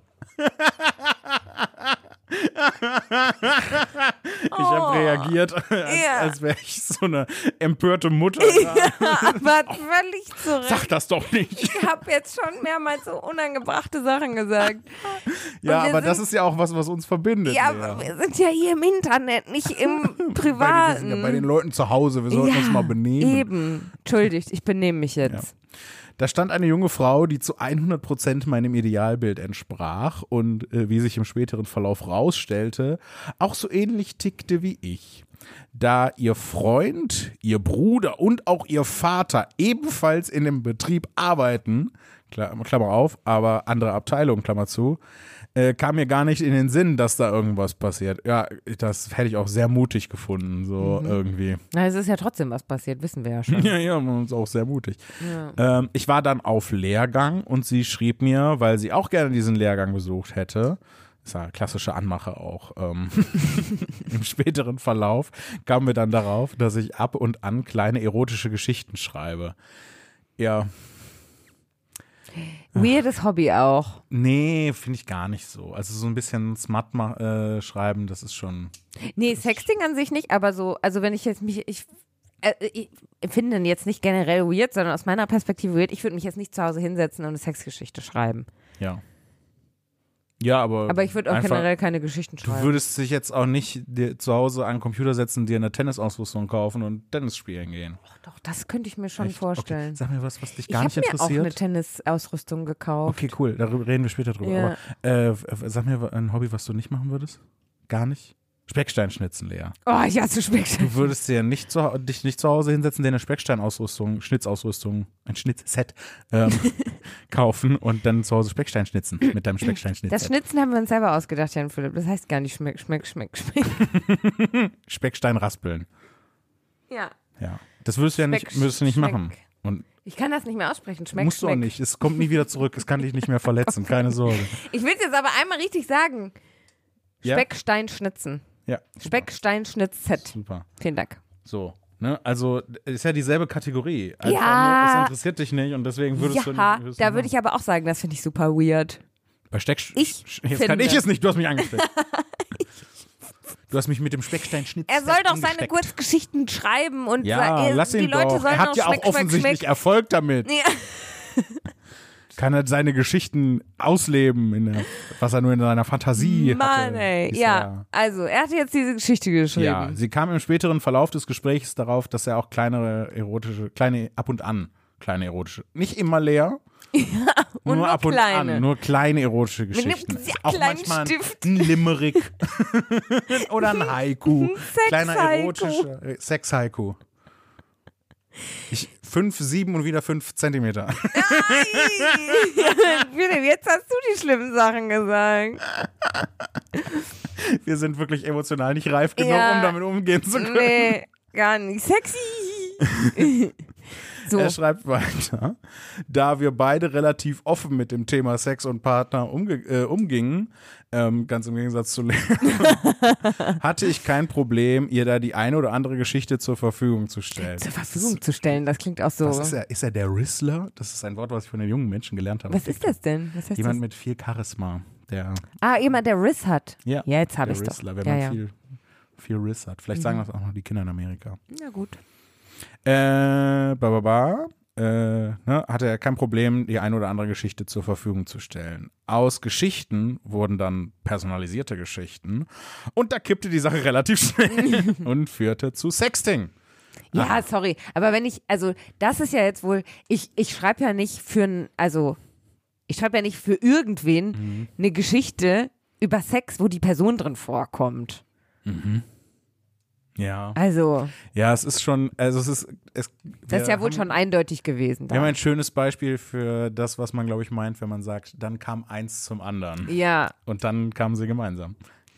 Ich habe reagiert, als wäre ich so eine empörte Mutter. Ja, aber völlig zurecht. Sag das doch nicht. Ich habe jetzt schon mehrmals so unangebrachte Sachen gesagt. Ja, aber das ist ja auch was uns verbindet. Ja, aber wir sind ja hier im Internet, nicht im Privaten. Wir sind ja bei den Leuten zu Hause, wir sollten uns mal benehmen. Eben, entschuldigt, ich benehme mich jetzt. Ja. Da stand eine junge Frau, die zu 100% meinem Idealbild entsprach und, wie sich im späteren Verlauf rausstellte, auch so ähnlich tickte wie ich. Da ihr Freund, ihr Bruder und auch ihr Vater ebenfalls in dem Betrieb arbeiten, Klammer auf, aber andere Abteilung, Klammer zu, kam mir gar nicht in den Sinn, dass da irgendwas passiert. Ja, das hätte ich auch sehr mutig gefunden, so irgendwie. Na, es ist ja trotzdem was passiert, wissen wir ja schon. Ja, man ist auch sehr mutig. Ja. Ich war dann auf Lehrgang und sie schrieb mir, weil sie auch gerne diesen Lehrgang besucht hätte, das ist eine klassische Anmache auch, im späteren Verlauf kamen wir dann darauf, dass ich ab und an kleine erotische Geschichten schreibe. Ja. Weirdes Hobby auch. Nee, finde ich gar nicht so. Also so ein bisschen Smut schreiben, das ist schon... Nee, Sexting an sich nicht, aber so, also wenn ich jetzt ich finde jetzt nicht generell weird, sondern aus meiner Perspektive weird, ich würde mich jetzt nicht zu Hause hinsetzen und eine Sexgeschichte schreiben. Ja. Ja, aber ich würde auch generell keine Geschichten schreiben. Du würdest dich jetzt auch nicht dir zu Hause an den Computer setzen, dir eine Tennisausrüstung kaufen und Tennis spielen gehen. Doch, das könnte ich mir schon vorstellen. Okay. Sag mir was dich gar nicht interessiert. Ich habe mir auch eine Tennisausrüstung gekauft. Okay, cool, darüber reden wir später drüber. Ja. Aber sag mir ein Hobby, was du nicht machen würdest? Gar nicht? Specksteinschnitzen, Lea. Oh, ich hasse Speckstein. Du würdest dir dich nicht zu Hause hinsetzen, dir eine Specksteinausrüstung, Schnitzausrüstung, ein Schnitzset kaufen und dann zu Hause Speckstein schnitzen mit deinem Specksteinschnitzset. Das Schnitzen haben wir uns selber ausgedacht, Jan Philipp. Das heißt gar nicht schmeck. Speckstein raspeln. Ja. Ja. Das würdest du ja nicht machen. Und ich kann das nicht mehr aussprechen. musst du auch nicht. Es kommt nie wieder zurück. Es kann dich nicht mehr verletzen. Keine Sorge. Ich will es jetzt aber einmal richtig sagen. Ja? Specksteinschnitzen. Ja. Specksteinschnitzset. Super. Vielen Dank. So. Ne? Also ist ja dieselbe Kategorie. Einfach Ja. nur, es interessiert dich nicht und deswegen würdest du nicht. Da würde ich aber auch sagen, das finde ich super weird. Bei Jetzt kann ich es nicht, du hast mich angesteckt. Du hast mich mit dem Specksteinschnitt. Er soll doch seine Kurzgeschichten schreiben und lass ihn die Leute doch. sollen Er hat ja auch offensichtlich Erfolg damit. Ja. Kann er seine Geschichten ausleben, was er nur in seiner Fantasie Mann, hatte. ey. Ja, also er hat jetzt diese Geschichte geschrieben. Ja, sie kam im späteren Verlauf des Gesprächs darauf, dass er auch ab und an kleine erotische, nicht immer leer, und nur ab und kleine. an, nur kleine erotische Mit einem Geschichten. sehr Auch kleinen manchmal Stift. ein Limerick oder ein Haiku. Kleiner Sex-Haiku. erotischer Sex-Haiku. 5, 7 und wieder 5 Zentimeter. Philipp, jetzt hast du die schlimmen Sachen gesagt. Wir sind wirklich emotional nicht reif genug, um damit umgehen zu können. Nee, gar nicht. Sexy. So. Er schreibt weiter, da wir beide relativ offen mit dem Thema Sex und Partner umgingen, ganz im Gegensatz zu Lea, hatte ich kein Problem, ihr da die eine oder andere Geschichte zur Verfügung zu stellen. Zur Verfügung zu stellen, das klingt auch so. Was ist er? Ist er der Rizzler? Das ist ein Wort, was ich von den jungen Menschen gelernt habe. Was ist das denn? Was heißt Jemand das? mit viel Charisma. Jemand, der Riss hat. Ja, jetzt habe ich es doch. Rizzler, wenn man viel Riss hat. Vielleicht sagen das auch noch die Kinder in Amerika. Na gut. Hatte er kein Problem, die eine oder andere Geschichte zur Verfügung zu stellen. Aus Geschichten wurden dann personalisierte Geschichten und da kippte die Sache relativ schnell und führte zu Sexting. Ja, sorry, aber das ist ja jetzt wohl, ich schreibe ja nicht ich schreibe ja nicht für irgendwen eine Geschichte über Sex, wo die Person drin vorkommt. Mhm. Ja. Also. Ja, es ist schon, das ist ja wohl schon eindeutig gewesen. Wir haben ein schönes Beispiel für das, was man, glaube ich, meint, wenn man sagt, dann kam eins zum anderen. Ja. Und dann kamen sie gemeinsam.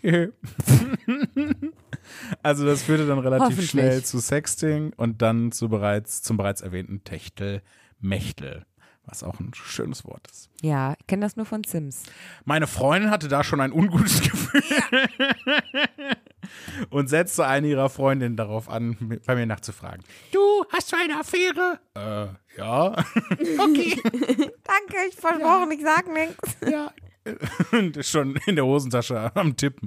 Also das führte dann relativ schnell zu Sexting und dann zum bereits erwähnten Techtel-Mechtel. Was auch ein schönes Wort ist. Ja, ich kenne das nur von Sims. Meine Freundin hatte da schon ein ungutes Gefühl und setzte eine ihrer Freundinnen darauf an, bei mir nachzufragen. Du, hast du eine Affäre? Ja. Okay. Danke, ich versprochen, ich sag nichts. Ja. Und ist schon in der Hosentasche am Tippen.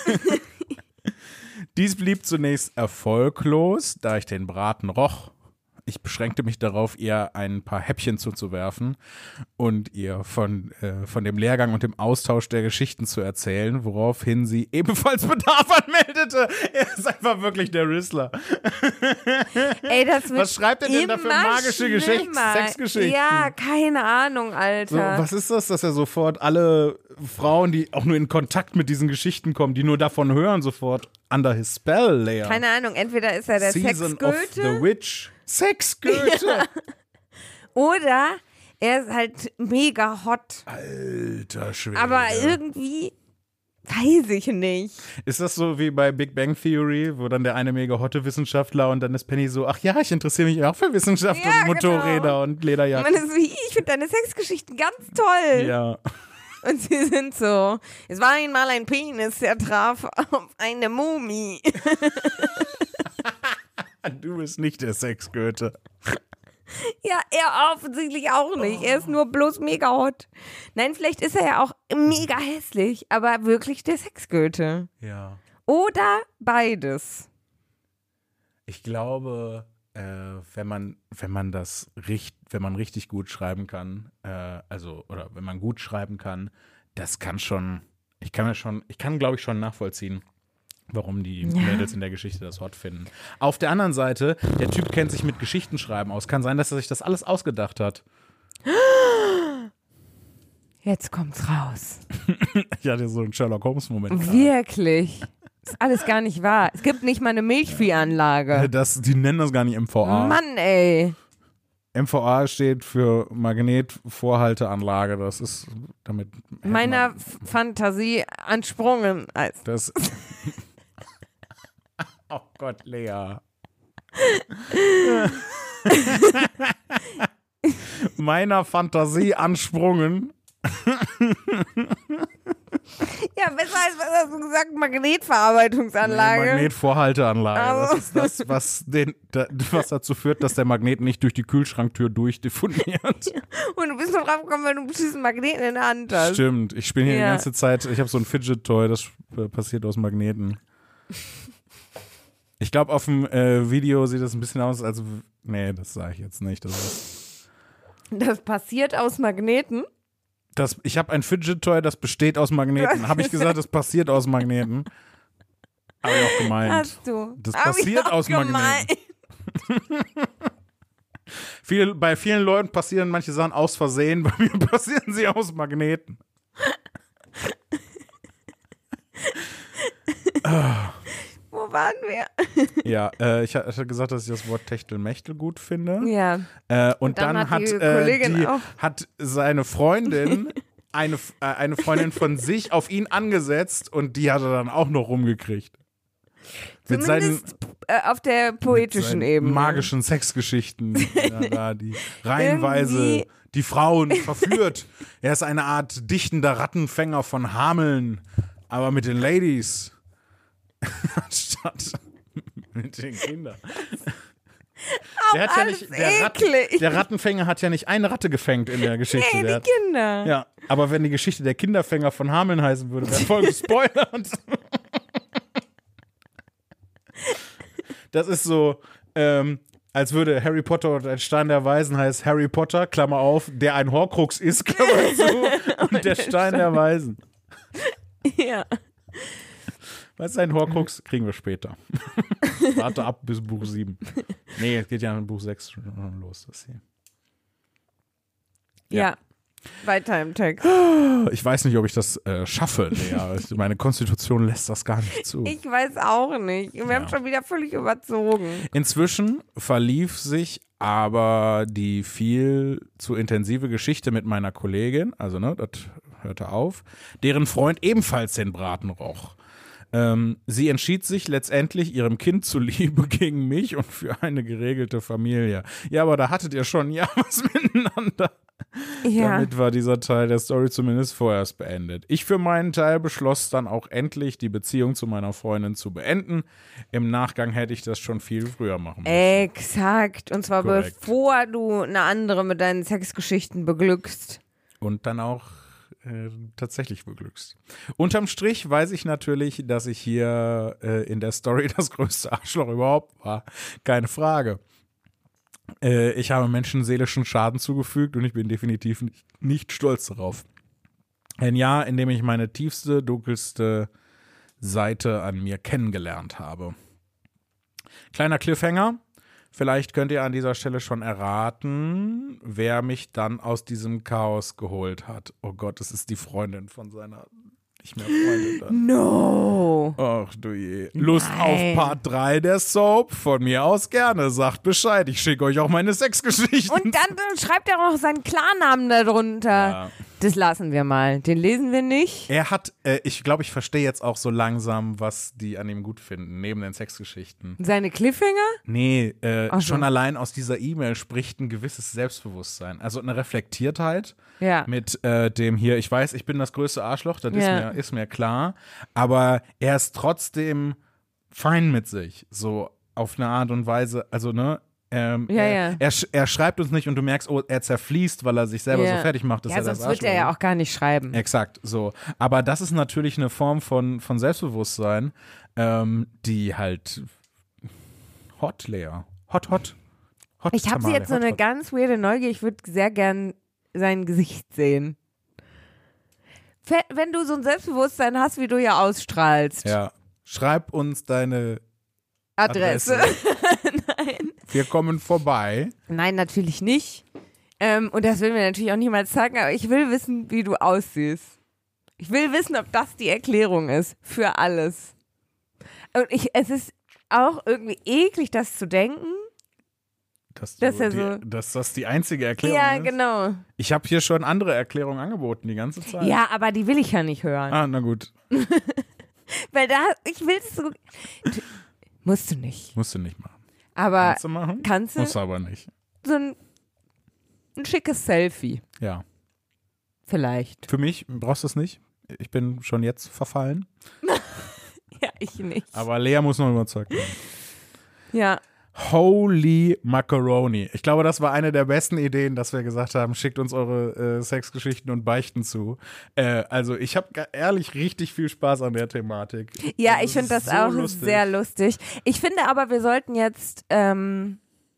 Dies blieb zunächst erfolglos, da ich den Braten roch. Ich beschränkte mich darauf, ihr ein paar Häppchen zuzuwerfen und ihr von dem Lehrgang und dem Austausch der Geschichten zu erzählen, woraufhin sie ebenfalls Bedarf anmeldete. Er ist einfach wirklich der Rizzler. Ey, das wird was schreibt er denn da für magische Sexgeschichten? Ja, keine Ahnung, Alter. So, was ist das, dass er sofort alle Frauen, die auch nur in Kontakt mit diesen Geschichten kommen, die nur davon hören, sofort under his spell, Lea? Keine Ahnung, entweder ist er der Season Sexgoethe. of the Witch. Sexgoethe. Ja. Oder er ist halt mega hot. Alter Schwede. Aber irgendwie weiß ich nicht. Ist das so wie bei Big Bang Theory, wo dann der eine mega hotte Wissenschaftler und dann ist Penny so, ach ja, ich interessiere mich auch für Wissenschaft und Motorräder und Lederjacken. Und man ist so, ich finde deine Sexgeschichten ganz toll. Ja. Und sie sind so, es war einmal ein Penis, der traf auf eine Mumie. Du bist nicht der Sexgoethe. Ja, er offensichtlich auch nicht. Er ist nur bloß mega hot. Nein, vielleicht ist er ja auch mega hässlich, aber wirklich der Sexgoethe. Ja. Oder beides. Ich glaube, wenn man richtig gut schreiben kann, oder wenn man gut schreiben kann, das kann schon, ich kann glaube ich schon nachvollziehen, warum die Mädels in der Geschichte das hot finden. Auf der anderen Seite, der Typ kennt sich mit Geschichtenschreiben aus. Kann sein, dass er sich das alles ausgedacht hat. Jetzt kommt's raus. Ich hatte so einen Sherlock Holmes-Moment. Wirklich? Das ist alles gar nicht wahr. Es gibt nicht mal eine Milchviehanlage. Die nennen das gar nicht MVA. Mann, ey. MVA steht für Magnetvorhalteanlage. Das ist damit. Meiner Fantasie ansprungen. Das. Oh Gott, Lea. Meiner Fantasie ansprungen. Ja, besser als was hast du gesagt, Magnetverarbeitungsanlage. Magnetvorhalteanlage. Also. Das ist das, was dazu führt, dass der Magnet nicht durch die Kühlschranktür durchdiffundiert. Und du bist noch drauf gekommen, weil du diesen Magneten in der Hand hast. Stimmt, ich bin hier die ganze Zeit, ich habe so ein Fidget-Toy, das passiert aus Magneten. Ich glaube, auf dem Video sieht das ein bisschen aus, als. Nee, das sage ich jetzt nicht. Das passiert aus Magneten? Ich habe ein Fidget-Toy, das besteht aus Magneten. Habe ich gesagt, das passiert aus Magneten? Habe ich auch gemeint. Hast du. Das passiert aus Magneten. Bei vielen Leuten passieren manche Sachen aus Versehen, bei mir passieren sie aus Magneten. Wo waren wir? Ja, ich hatte gesagt, dass ich das Wort Techtelmechtel gut finde. Ja. Und dann hat seine Freundin eine Freundin von sich auf ihn angesetzt und die hat er dann auch noch rumgekriegt. Mit seinen auf der poetischen Ebene. Magischen Sexgeschichten. Die reihenweise die Frauen verführt. Er ist eine Art dichtender Rattenfänger von Hameln, aber mit den Ladies. Anstatt mit den Kindern. Der Rattenfänger hat ja nicht eine Ratte gefängt in der Geschichte. Nee, die Kinder. Ja, aber wenn die Geschichte der Kinderfänger von Hameln heißen würde, wäre voll gespoilert. Das ist so, als würde Harry Potter und ein Stein der Weisen heißt Harry Potter, Klammer auf, der ein Horcrux ist, Klammer zu, und der Stein der Weisen. Ja. Was ist ein Horcrux? Kriegen wir später. Warte ab bis Buch 7. Nee, es geht ja in Buch 6 schon los. Das hier. Ja. Weiter im Text. Ich weiß nicht, ob ich das schaffe, Lea. Meine Konstitution lässt das gar nicht zu. Ich weiß auch nicht. Wir haben schon wieder völlig überzogen. Inzwischen verlief sich aber die viel zu intensive Geschichte mit meiner Kollegin, also das hörte auf, deren Freund ebenfalls den Braten roch. Sie entschied sich letztendlich ihrem Kind zuliebe gegen mich und für eine geregelte Familie. Ja, aber da hattet ihr schon ja was miteinander. Ja. Damit war dieser Teil der Story zumindest vorerst beendet. Ich für meinen Teil beschloss dann auch endlich, die Beziehung zu meiner Freundin zu beenden. Im Nachgang hätte ich das schon viel früher machen müssen. Exakt. Und zwar Korrekt. Bevor du eine andere mit deinen Sexgeschichten beglückst. Und dann auch tatsächlich beglückst. Unterm Strich weiß ich natürlich, dass ich hier in der Story das größte Arschloch überhaupt war. Keine Frage. Ich habe Menschen seelischen Schaden zugefügt und ich bin definitiv nicht stolz darauf. Ein Jahr, in dem ich meine tiefste, dunkelste Seite an mir kennengelernt habe. Kleiner Cliffhanger. Vielleicht könnt ihr an dieser Stelle schon erraten, wer mich dann aus diesem Chaos geholt hat. Oh Gott, es ist die Freundin von seiner nicht mehr Freundin dann. No. Ach du je. Lust auf Part 3 der Soap? Von mir aus gerne. Sagt Bescheid. Ich schicke euch auch meine Sexgeschichten. Und dann schreibt er auch noch seinen Klarnamen darunter. Ja. Das lassen wir mal. Den lesen wir nicht. Er hat, ich glaube, ich verstehe jetzt auch so langsam, was die an ihm gut finden, neben den Sexgeschichten. Seine Cliffhanger? Nee, schon allein aus dieser E-Mail spricht ein gewisses Selbstbewusstsein. Also eine Reflektiertheit mit dem hier, ich weiß, ich bin das größte Arschloch, das ist mir klar, aber er ist trotzdem fein mit sich, so auf eine Art und Weise, also Er schreibt uns nicht und du merkst, oh, er zerfließt, weil er sich selber so fertig macht, dass er das sonst wird er ja auch gar nicht schreiben. Exakt, so. Aber das ist natürlich eine Form von Selbstbewusstsein, die halt hot, Lea. Hot. Ich habe sie jetzt so eine ganz weirde Neugier. Ich würde sehr gern sein Gesicht sehen. Wenn du so ein Selbstbewusstsein hast, wie du ja ausstrahlst. Ja. Schreib uns deine Adresse. Nein. Wir kommen vorbei. Nein, natürlich nicht. Und das will mir natürlich auch niemals zeigen, aber ich will wissen, wie du aussiehst. Ich will wissen, ob das die Erklärung ist für alles. Und es ist auch irgendwie eklig, das zu denken. Dass das die einzige Erklärung ist? Ja, genau. Ich habe hier schon andere Erklärungen angeboten die ganze Zeit. Ja, aber die will ich ja nicht hören. Ah, na gut. Weil ich will es so. Musst du nicht. Musst du nicht machen. Aber kannst du machen? Kannst du? Musst aber nicht. So ein schickes Selfie. Ja. Vielleicht. Für mich brauchst du es nicht. Ich bin schon jetzt verfallen. Ja, ich nicht. Aber Lea muss noch überzeugt werden. Ja. Holy Macaroni. Ich glaube, das war eine der besten Ideen, dass wir gesagt haben, schickt uns eure Sexgeschichten und Beichten zu. Also ich habe ehrlich richtig viel Spaß an der Thematik. Ja, ich finde das so auch lustig. Sehr lustig. Ich finde aber, wir sollten jetzt in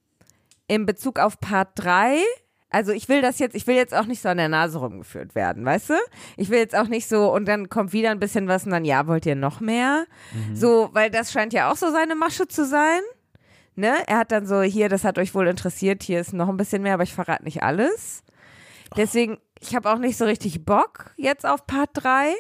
Bezug auf Part 3, also ich will jetzt auch nicht so an der Nase rumgeführt werden, weißt du? Ich will jetzt auch nicht so, und dann kommt wieder ein bisschen was und dann, ja, wollt ihr noch mehr? So, weil das scheint ja auch so seine Masche zu sein. Ne? Er hat dann so, hier, das hat euch wohl interessiert, hier ist noch ein bisschen mehr, aber ich verrate nicht alles. Deswegen, ich habe auch nicht so richtig Bock jetzt auf Part 3.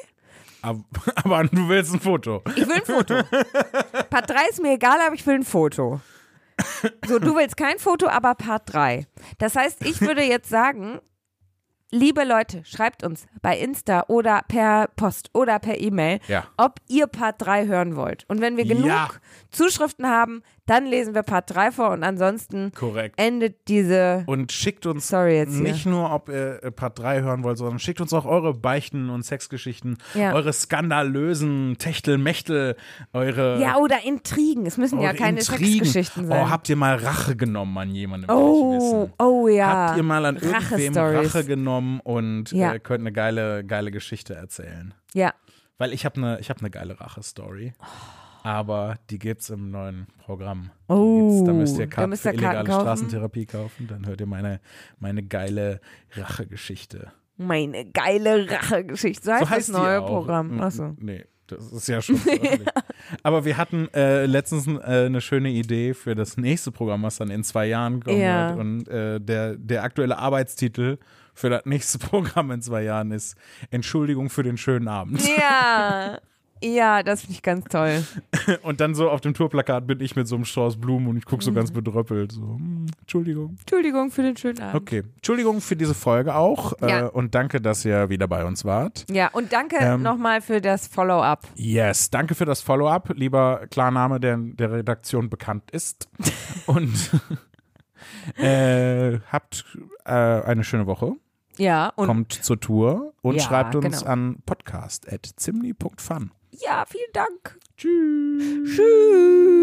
Aber du willst ein Foto. Ich will ein Foto. Part 3 ist mir egal, aber ich will ein Foto. So, du willst kein Foto, aber Part 3. Das heißt, ich würde jetzt sagen, liebe Leute, schreibt uns bei Insta oder per Post oder per E-Mail, ob ihr Part 3 hören wollt. Und wenn wir genug Zuschriften haben, dann lesen wir Part 3 vor und ansonsten endet diese Und schickt uns Story jetzt nicht nur, ob ihr Part 3 hören wollt, sondern schickt uns auch eure Beichten und Sexgeschichten, eure skandalösen Techtelmechtel, eure Ja, oder Intrigen. Es müssen ja keine Sexgeschichten sein. Oh, habt ihr mal Rache genommen an jemandem, will ich wissen. Oh ja. Habt ihr mal an irgendwem Rache genommen und könnt eine geile Geschichte erzählen? Ja. Weil ich hab eine geile Rache-Story. Aber die gibt's im neuen Programm. Da müsst ihr Karten für illegale Straßentherapie kaufen. Dann hört ihr meine geile Rachegeschichte. Meine geile Rachegeschichte. So heißt das neue Programm. Achso. Nee, das ist ja schon veröffentlicht. Aber wir hatten letztens eine schöne Idee für das nächste Programm, was dann in 2 Jahren kommen wird. Und der aktuelle Arbeitstitel für das nächste Programm in 2 Jahren ist Entschuldigung für den schönen Abend. Ja. Ja, das finde ich ganz toll. Und dann so auf dem Tourplakat bin ich mit so einem Strauß Blumen und ich gucke so ganz bedröppelt. So, Entschuldigung. Entschuldigung für den schönen Abend. Okay, Entschuldigung für diese Folge auch. Und danke, dass ihr wieder bei uns wart. Ja, und danke nochmal für das Follow-up. Yes, danke für das Follow-up. Lieber Klarname, der der Redaktion bekannt ist. Und habt eine schöne Woche. Ja. Und kommt zur Tour und schreibt uns an podcast@zimni.fun. Ja, vielen Dank. Tschüss. Tschüss.